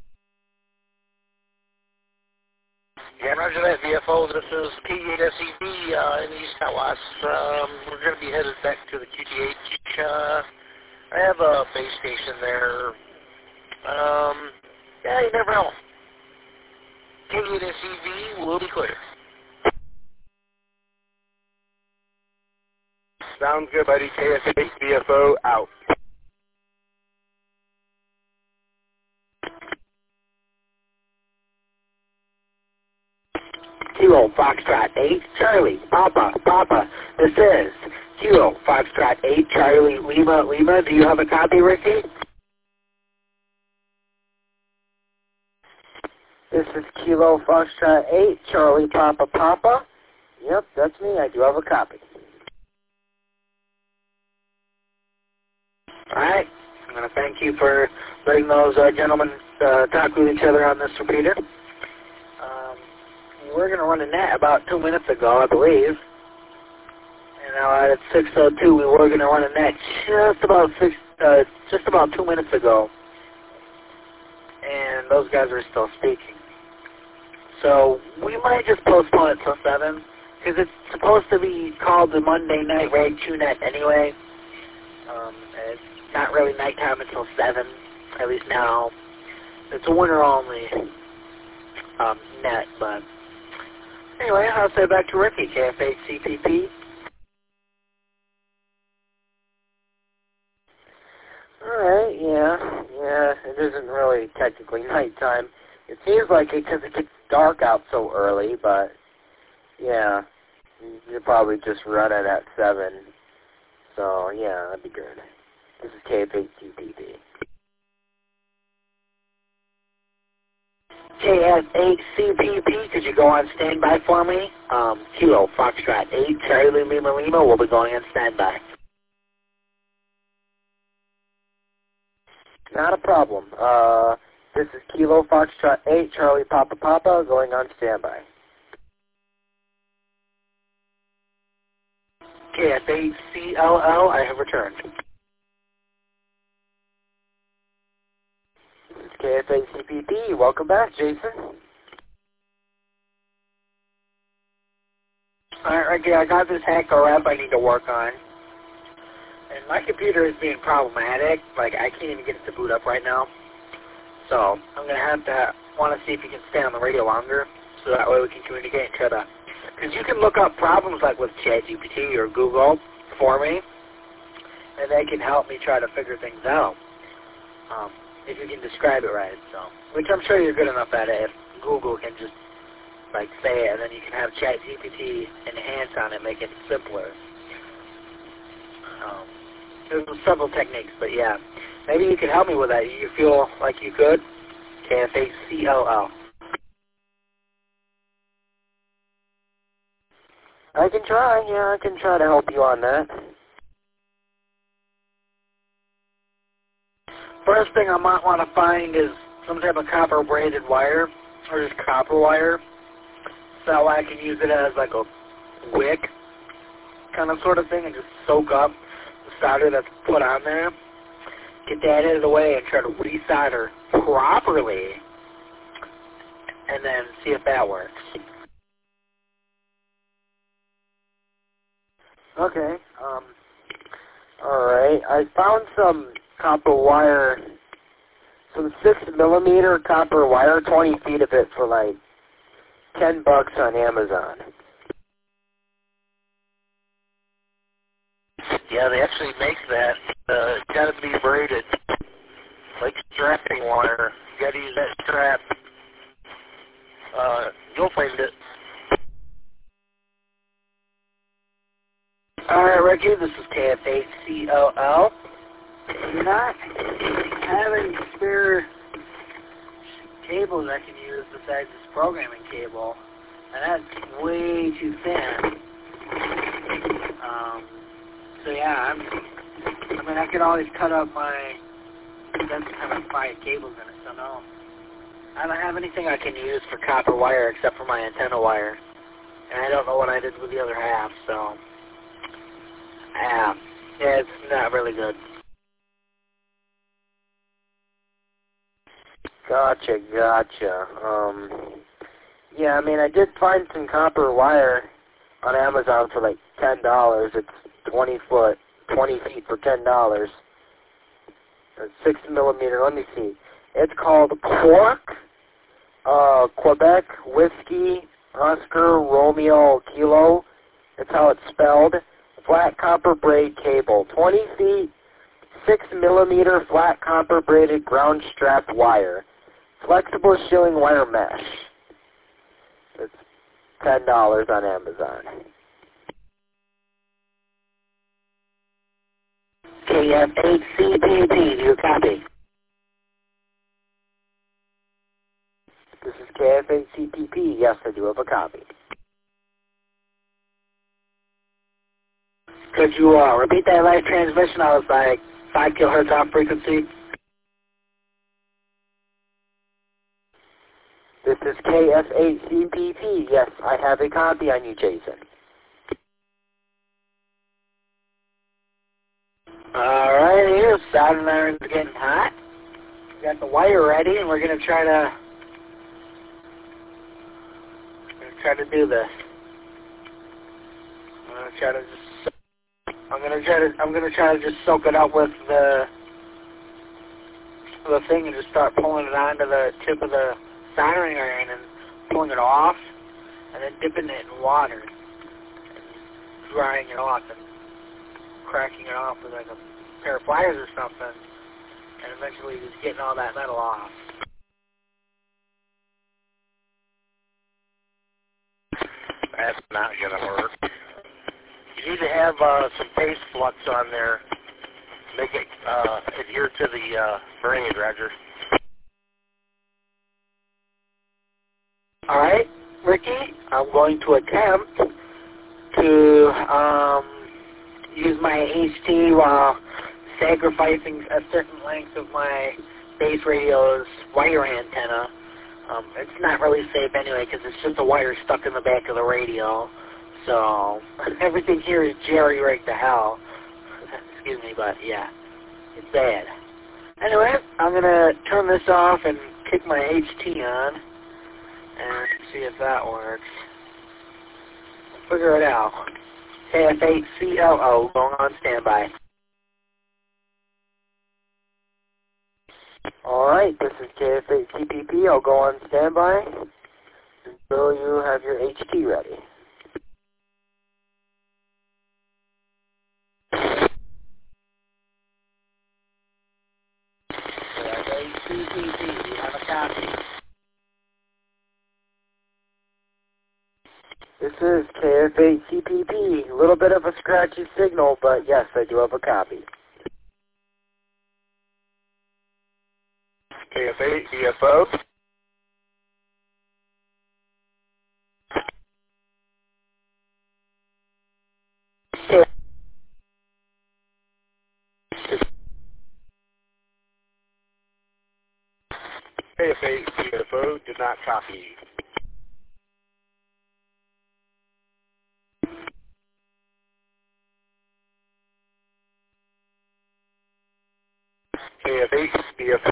Yeah, roger that, V F O. This is K eight S E B uh, in East Tawas. Um, we're going to be headed back to the Q T H. Uh, I have a base station there. Um, yeah, you never know. K eight S E B will be clear. Sounds good, buddy. K S eight B F O out. Kilo Foxtrot eight, Charlie, Papa, Papa. This is Kilo Foxtrot eight, Charlie, Lima, Lima. Do you have a copy, Ricky? This is Kilo Foxtrot eight, Charlie, Papa, Papa. Yep, that's me. I do have a copy. All right. I'm going to thank you for letting those uh, gentlemen uh, talk with each other on this repeater. Um, we're going to run a net about two minutes ago, I believe. And now at six oh two, we were going to run a net just about six, uh, just about two minutes ago. And those guys are still speaking. So we might just postpone it till seven, because it's supposed to be called the Monday Night Rag two Net anyway. Um, it's not really nighttime until seven, at least now. It's a winter only um, net, but anyway, I'll say back to Ricky, K F eight C P P. Alright, yeah, yeah, it isn't really technically nighttime. It seems like it because it gets dark out so early, but yeah, you probably just run it at seven. So yeah, that'd be good. This is K F eight C P P. K F eight C P P, could you go on standby for me? Um, Kilo Foxtrot eight, Charlie Lima Lima, we'll be going on standby. Not a problem. Uh, this is Kilo Foxtrot eight, Charlie Papa Papa, going on standby. K F eight C L L, I have returned. This is K F eight C P P, welcome back, Jason. Alright, Ricky, I got this hacker app I need to work on. and my computer is being problematic. Like, I can't even get it to boot up right now. So I'm going to have to want to see if you can stay on the radio longer, so that way we can communicate and try to, because you can look up problems like with ChatGPT or Google for me, and they can help me try to figure things out, um, if you can describe it right. So, which I'm sure you're good enough at it if Google can just like say it, and then you can have ChatGPT enhance on it, make it simpler. Um, there's several techniques, but yeah. Maybe you could help me with that. You feel like you could? K F A C L L. I can try, yeah, I can try to help you on that. First thing I might want to find is some type of copper braided wire, or just copper wire, so that way I can use it as like a wick kind of sort of thing and just soak up the solder that's put on there. Get that out of the way and try to resolder properly, and then see if that works. Okay, um, alright, I found some copper wire, some six millimeter copper wire, twenty feet of it for like ten bucks on Amazon. Yeah, they actually make that. Uh, it's got to be braided, like strapping wire. You got to use that strap. Uh, you'll find it. All right, Ricky, this is K F H C O L. You're not having spare cables I can use besides this programming cable, and that's way too thin. Um, so yeah, I'm, I mean, I could always cut up my, it doesn't have five cables in it, so no. I don't have anything I can use for copper wire except for my antenna wire. And I don't know what I did with the other half, so. Yeah, yeah, it's not really good. Gotcha, gotcha. Um, yeah, I mean, I did find some copper wire on Amazon for like ten dollars. It's twenty foot, twenty feet for ten dollars. It's six millimeter. Let me see. It's called Quark, uh, Quebec Whiskey Oscar Romeo Kilo. That's how it's spelled. Flat copper braid cable, twenty feet, six millimeter flat copper braided ground strap wire. Flexible shilling wire mesh. It's ten dollars on Amazon. K F H C P P, do you copy? This is K F H C P P. Yes, I do have a copy. Could you uh, repeat that live transmission? I was like five kilohertz off frequency. This is K F H C P P. Yes, I have a copy on you, Jason. Alright, here, soldering iron's getting hot. We got the wire ready, and we're gonna try to gonna try to do this. I'm gonna try to just. I'm gonna try to. I'm gonna try to just soak it up with the the thing and just start pulling it onto the tip of the soldering iron and pulling it off, and then dipping it in water, and drying it off, and cracking it off with like a pair of pliers or something, and eventually just getting all that metal off. That's not gonna work. You need to have uh, some base flux on there. Make it uh, adhere to the uh, braid, Roger. All right, Ricky, I'm going to attempt to um, use my H T while sacrificing a certain length of my base radio's wire antenna. Um, it's not really safe anyway because it's just a wire stuck in the back of the radio. So everything here is jerry-rigged to hell. Excuse me, but yeah, it's bad. Anyway, I'm going to turn this off and kick my H T on and see if that works. Figure it out. K F H C L O, going on standby. All right, this is K F eight C P P. I'll go on standby until you have your H T ready. C P P, do you have a copy? This is K F eight C P P. A little bit of a scratchy signal, but yes, I do have a copy. K F eight, D F O. K F eight, D F O, did not copy. K F eight, D F O.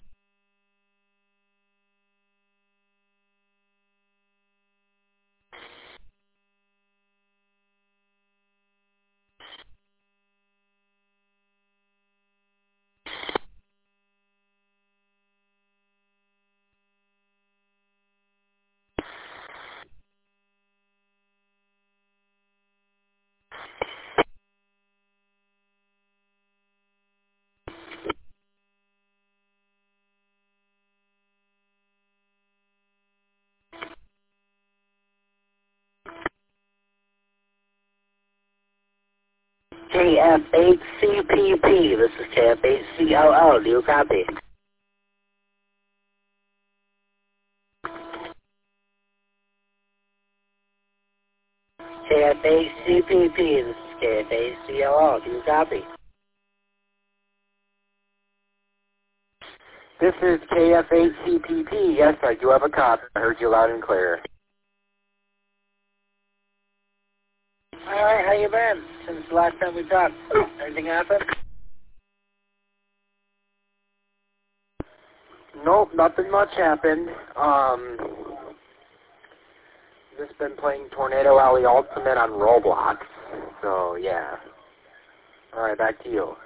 K F eight C P P, this is K F eight C L L, do you copy? K F eight C P P, this is K F eight C L L, do you copy? This is K F eight C P P. Yes, I do have a copy. I heard you loud and clear. Alright, how you been since the last time we talked? Anything happen? Nope, nothing much happened. Um, just been playing Tornado Alley Ultimate on Roblox. So, yeah. Alright, back to you.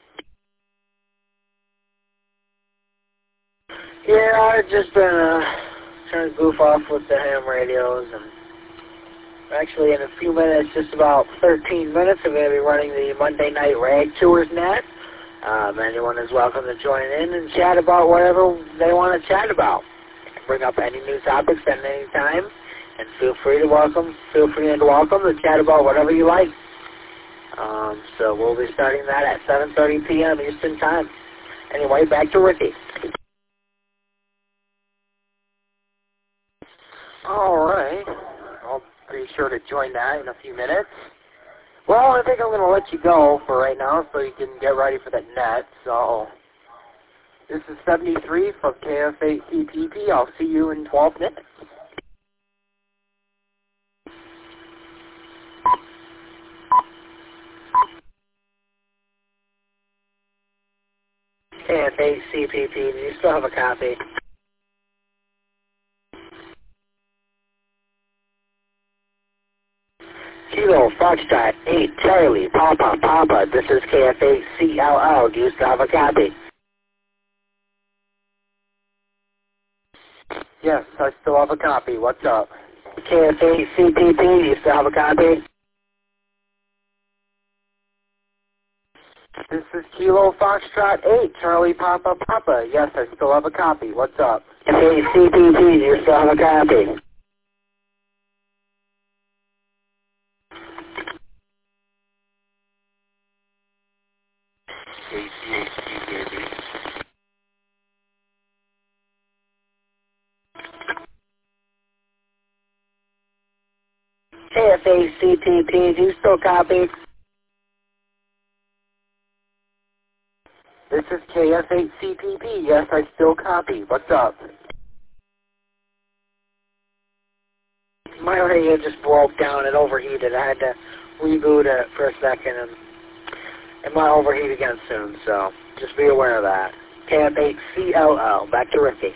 Yeah, I've just been uh, trying to goof off with the ham radios, and actually in a few minutes, just about thirteen minutes, I'm going to be running the Monday Night Rag Tours net. Um, anyone is welcome to join in and chat about whatever they want to chat about. Bring up any new topics at any time, and feel free to welcome, feel free and welcome to chat about whatever you like. Um, so we'll be starting that at seven thirty p m Eastern Time. Anyway, back to Ricky. All right. I'll be sure to join that in a few minutes. Well, I think I'm going to let you go for right now so you can get ready for that net. So this is seventy-three from K F eight C P P. I'll see you in twelve minutes. K F eight C P P, do you still have a copy? Kilo Foxtrot eight Charlie Papa Papa, this is K F eight C L L, do you still have a copy? Yes, I still have a copy. What's up? K F eight C P P, do you still have a copy? This is Kilo Foxtrot eight Charlie Papa Papa. Yes, I still have a copy. What's up? K F eight C P P, do you still have a copy? K F eight C P P, do you still copy? This is K F eight C P P. Yes, I still copy. What's up? My radio just broke down and overheated. I had to reboot it for a second, and it might overheat again soon, so just be aware of that. K F eight C L L, back to Ricky.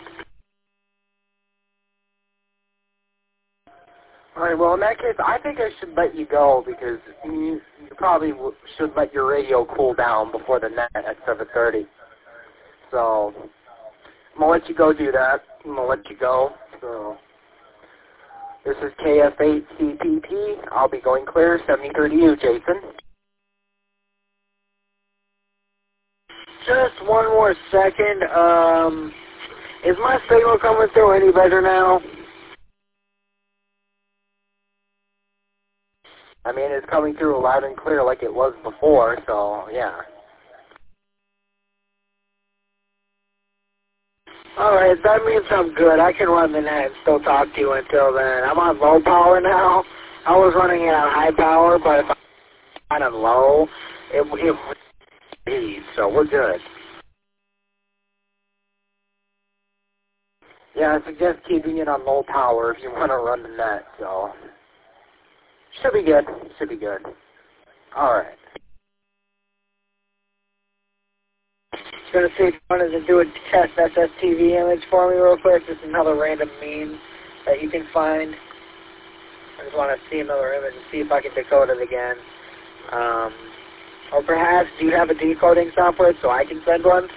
All right, well, in that case, I think I should let you go because you, you probably w should let your radio cool down before the net at seven thirty. So I'm going to let you go do that. I'm going to let you go. So, this is K F eight C P P. I'll be going clear. seventy-three to you, Jason. Just one more second. Um, is my signal coming through any better now? I mean, it's coming through loud and clear like it was before, so yeah. Alright, that means I'm good. I can run the net and still talk to you until then. I'm on low power now. I was running it on high power, but if I'm on low, it it would, so we're good. Yeah, I suggest keeping it on low power if you want to run the net, so. Should be good. Should be good. Alright. Just going to see if you wanted to do a test S S T V image for me real quick. Just another random meme that you can find. I just want to see another image and see if I can decode it again. Um, or perhaps, do you have a decoding software so I can send one?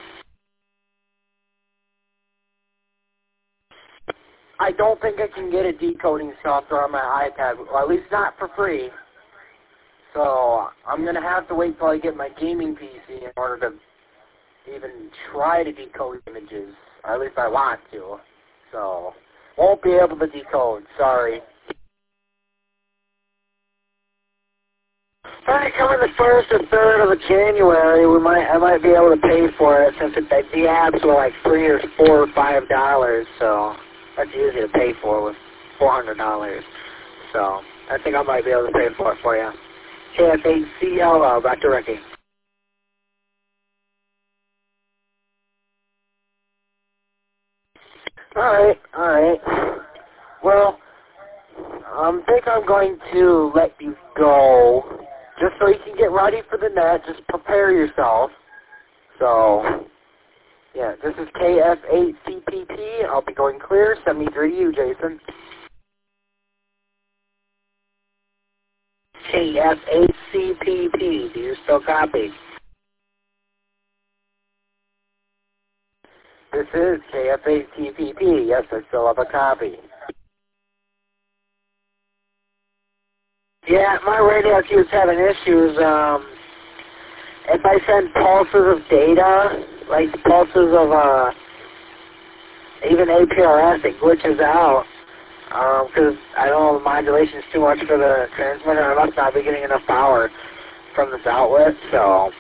I don't think I can get a decoding software on my iPad, or at least not for free. So I'm going to have to wait till I get my gaming P C in order to even try to decode images, or at least I want to. So, won't be able to decode, sorry. Alright, coming the first or third of January, we might I might be able to pay for it since it, the apps were like three or four or five dollars, so that's easy to pay for with four hundred dollars. So I think I might be able to pay for it for you. K F eight C L L, back to Ricky. Alright, alright. Well, I think I'm going to let you go, just so you can get ready for the net. Just prepare yourself. So, yeah, this is K F eight C P P. I'll be going clear. seventy-three to you, Jason. K F eight C P P. Do you still copy? This is K F eight C P P. Yes, I still have a copy. Yeah, my radio keeps having issues. Um, if I send pulses of data, like pulses of uh, even A P R S, it glitches out. Because um, I know the modulation is too much for the transmitter. I must not be getting enough power from this outlet, so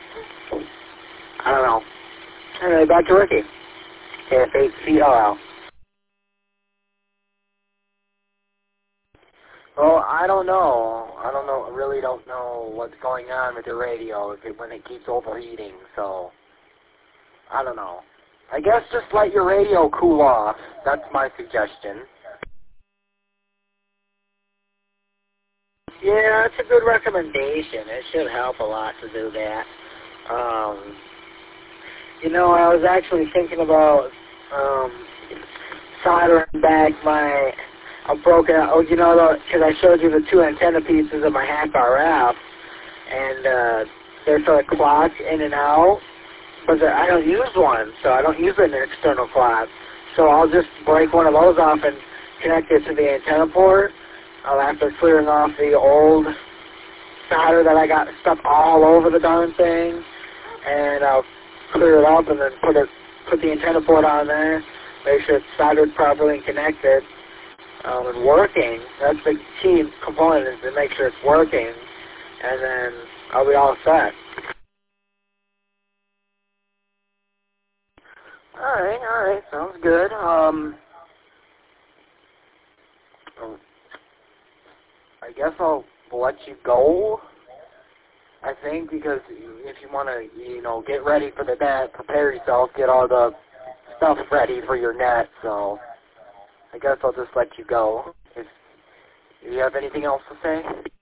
I don't know. Anyway, back to Ricky. K F eight C L L. Well, I don't know. I don't know. I really don't know what's going on with the radio if it, when it keeps overheating. So, I don't know. I guess just let your radio cool off. That's my suggestion. Yeah, it's a good recommendation. It should help a lot to do that. Um, you know, I was actually thinking about um, soldering back my... I broke out, oh, you know, because I showed you the two antenna pieces of my half R F, and uh, they're sort of clocked in and out, but I don't use one, so I don't use an external clock. So I'll just break one of those off and connect it to the antenna port. I'll after clearing off the old solder that I got stuck all over the darn thing, and I'll clear it up and then put it, put the antenna port on there, make sure it's soldered properly and connected. Um, and working, that's the key component, is to make sure it's working, and then I'll be all set. Alright, alright, sounds good. Um, I guess I'll let you go, I think, because if you want to, you know, get ready for the net, prepare yourself, get all the stuff ready for your net, so... I guess I'll just let you go. If you have anything else to say?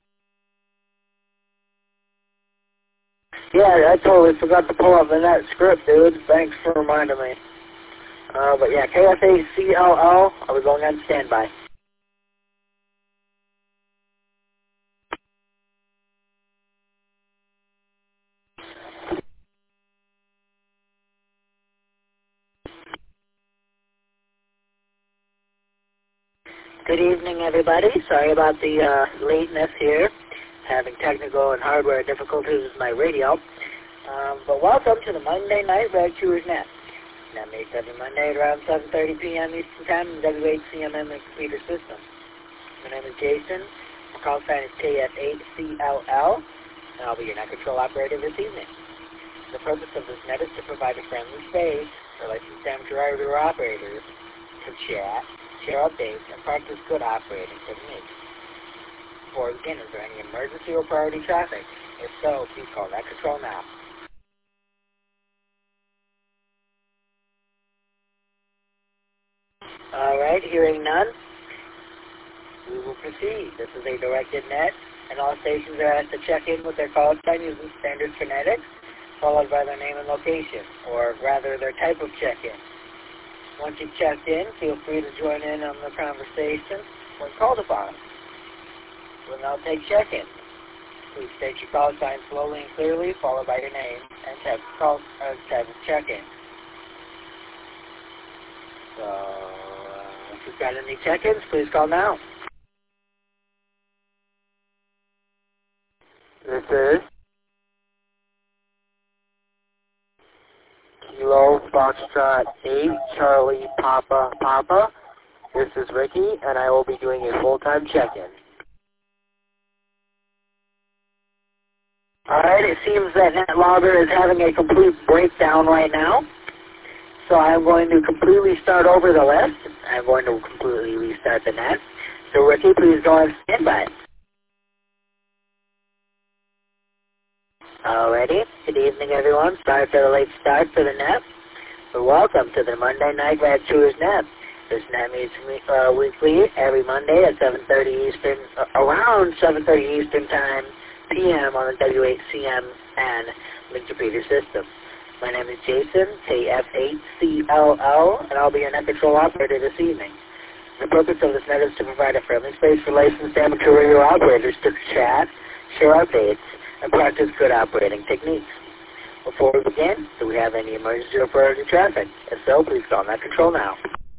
Yeah, I totally forgot to pull up the net script, dude. Thanks for reminding me. Uh, but yeah, K F A C L L, I was going on standby. Good evening, everybody. Sorry about the uh, lateness here. Having technical and hardware difficulties with my radio. Um, but welcome to the Monday Night Red Chewers Net. That meets every Monday at around seven thirty p.m. Eastern Time in W eight C M M and computer system. My name is Jason. My call sign is K F eight C L L, and I'll be your net control operator this evening. The purpose of this net is to provide a friendly space for licensed amateur radio operators to chat, share updates, and practice good operating techniques. Before we begin, is there any emergency or priority traffic? If so, please call net control now. All right, hearing none, we will proceed. This is a directed net, and all stations are asked to check in with their call sign using standard phonetics, followed by their name and location, or rather their type of check-in. Once you've checked in, feel free to join in on the conversation when called upon. We'll now take check-in. Please state your call sign slowly and clearly, followed by your name and type of, call, uh, type of check-in. So, uh, if you've got any check-ins, please call now. This is Kilo Foxtrot eight, Charlie Papa Papa. This is Ricky, and I will be doing a full-time check-in. Alright, it seems that NetLogger is having a complete breakdown right now. So I'm going to completely start over the list. I'm going to completely restart the net. So Ricky, please go on standby. Alrighty, good evening everyone. Sorry for the late start for the net. But welcome to the Monday Night Red Chewers Net. This net meets uh, weekly every Monday at seven thirty Eastern, uh, around seven thirty Eastern Time, P M on the W eight C M and Link Computer System. My name is Jason, K F eight C L L, and I'll be your net control operator this evening. The purpose of this net is to provide a friendly space for licensed amateur radio operators to chat, share updates, and practice good operating techniques. Before we begin, do we have any emergency or priority traffic? If so, please call net control now.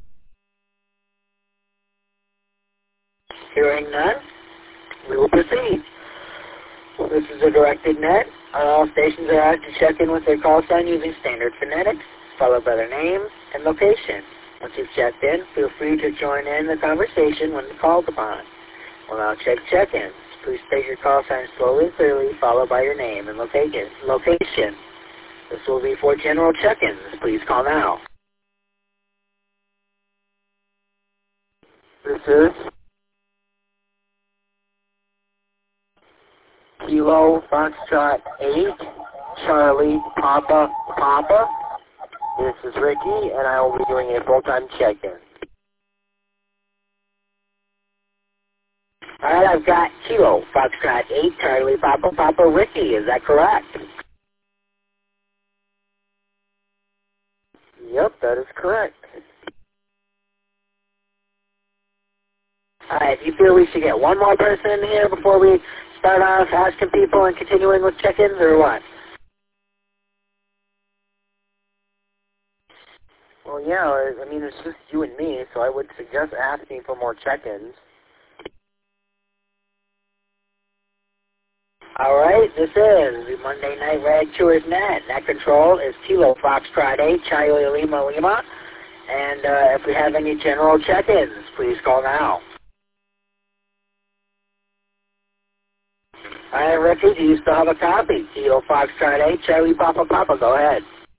Hearing none, we will proceed. This is a directed net. All stations are asked to check in with their call sign using standard phonetics, followed by their name and location. Once you've checked in, feel free to join in the conversation when called upon. We'll now check check-ins. Please state your call sign slowly and clearly, followed by your name and location. Location. This will be for general check-ins. Please call now. This is Kilo Foxtrot eight, Charlie Papa Papa. This is Ricky, and I will be doing a full-time check-in. Alright, I've got Kilo Foxtrot eight, Charlie Papa Papa Ricky. Is that correct? Yep, that is correct. Alright, do you feel we should get one more person in here before we start off asking people and continuing with check-ins, or what? Well, yeah, I mean, it's just you and me, so I would suggest asking for more check-ins. Alright, this is the Monday Night Red Chewers Net. Net control is Kilo Foxtrot eight, Charlie Lima Lima. And uh, if we have any general check-ins, please call now. Alright, Ricky, do you still have a copy? Kilo Foxtrot eight, Charlie Papa Papa, go ahead.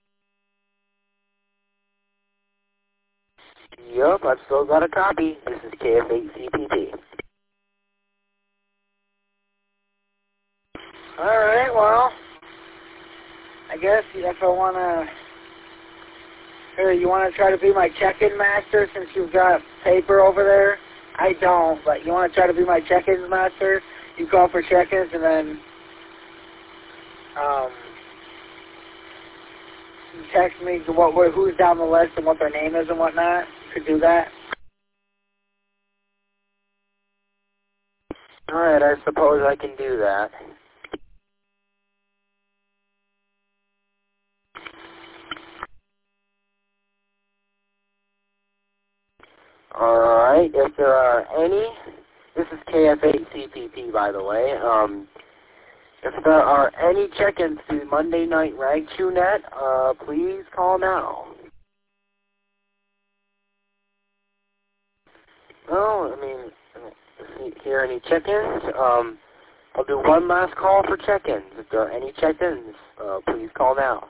Yep, I've still got a copy. This is K F eight C P T. Alright, well, I guess if I want to, here, you want to try to be my check-in master since you've got paper over there? I don't, but you want to try to be my check-ins master? You call for check-ins and then um, you text me what, who's down the list and what their name is and whatnot. You could do that. Alright, I suppose I can do that. Alright, right, if there are any, this is K F eight C P P, by the way. Um, if there are any check-ins to Monday Night Rag Chew Net, uh, please call now. Well, I mean, if you hear any check-ins, um, I'll do one last call for check-ins. If there are any check-ins, uh, please call now.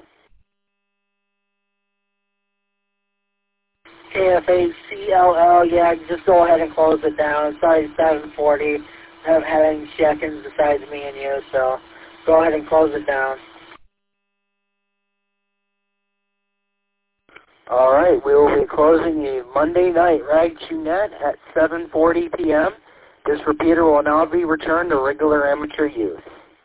K F eight C L L, yeah, just go ahead and close it down. Sorry, seven forty. I haven't had any check-ins besides me and you, so go ahead and close it down. All right, we will be closing the Monday Night Rag Chew Net at seven forty p m This repeater will now be returned to regular amateur use.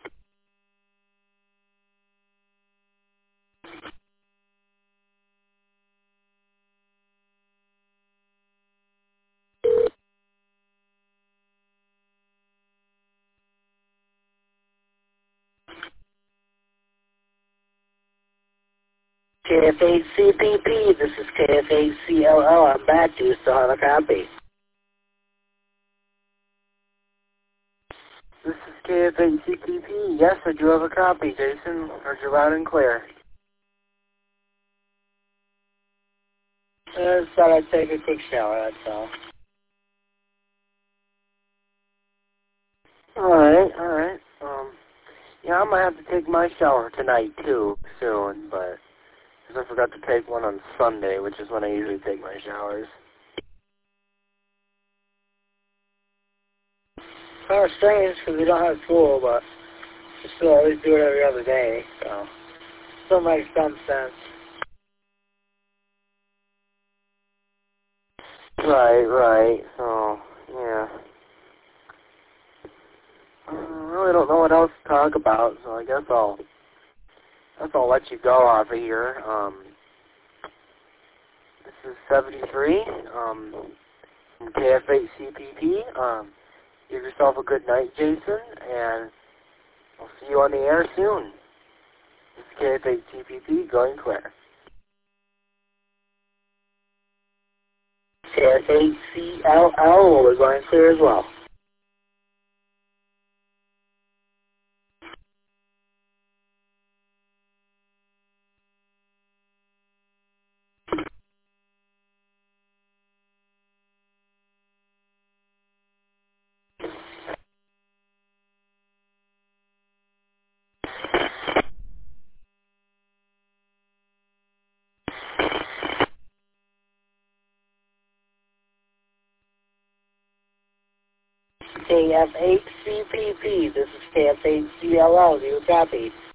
K F eight C P P, this is K F eight C L L. I'm back. Do you still have a copy? This is K F eight C P P. Yes, I do have a copy, Jason. Heard you loud and clear. I just thought I'd take a quick shower, that's all. Alright, alright. Um, yeah, I might have to take my shower tonight, too, soon, but because I forgot to take one on Sunday, which is when I usually take my showers. Kind of strange because we don't have school, but we still always do it every other day, so still makes some sense. Right, right. So, yeah. I really don't know what else to talk about, so I guess I'll, I guess I'll let you go off of here. Um, this is seventy-three um, from K F eight C P P. Um, give yourself a good night, Jason, and I'll see you on the air soon. This is K F eight C P P going clear. K F eight C L L, we're going clear as well. K F eight C P P, this is K F eight C L L, do you copy?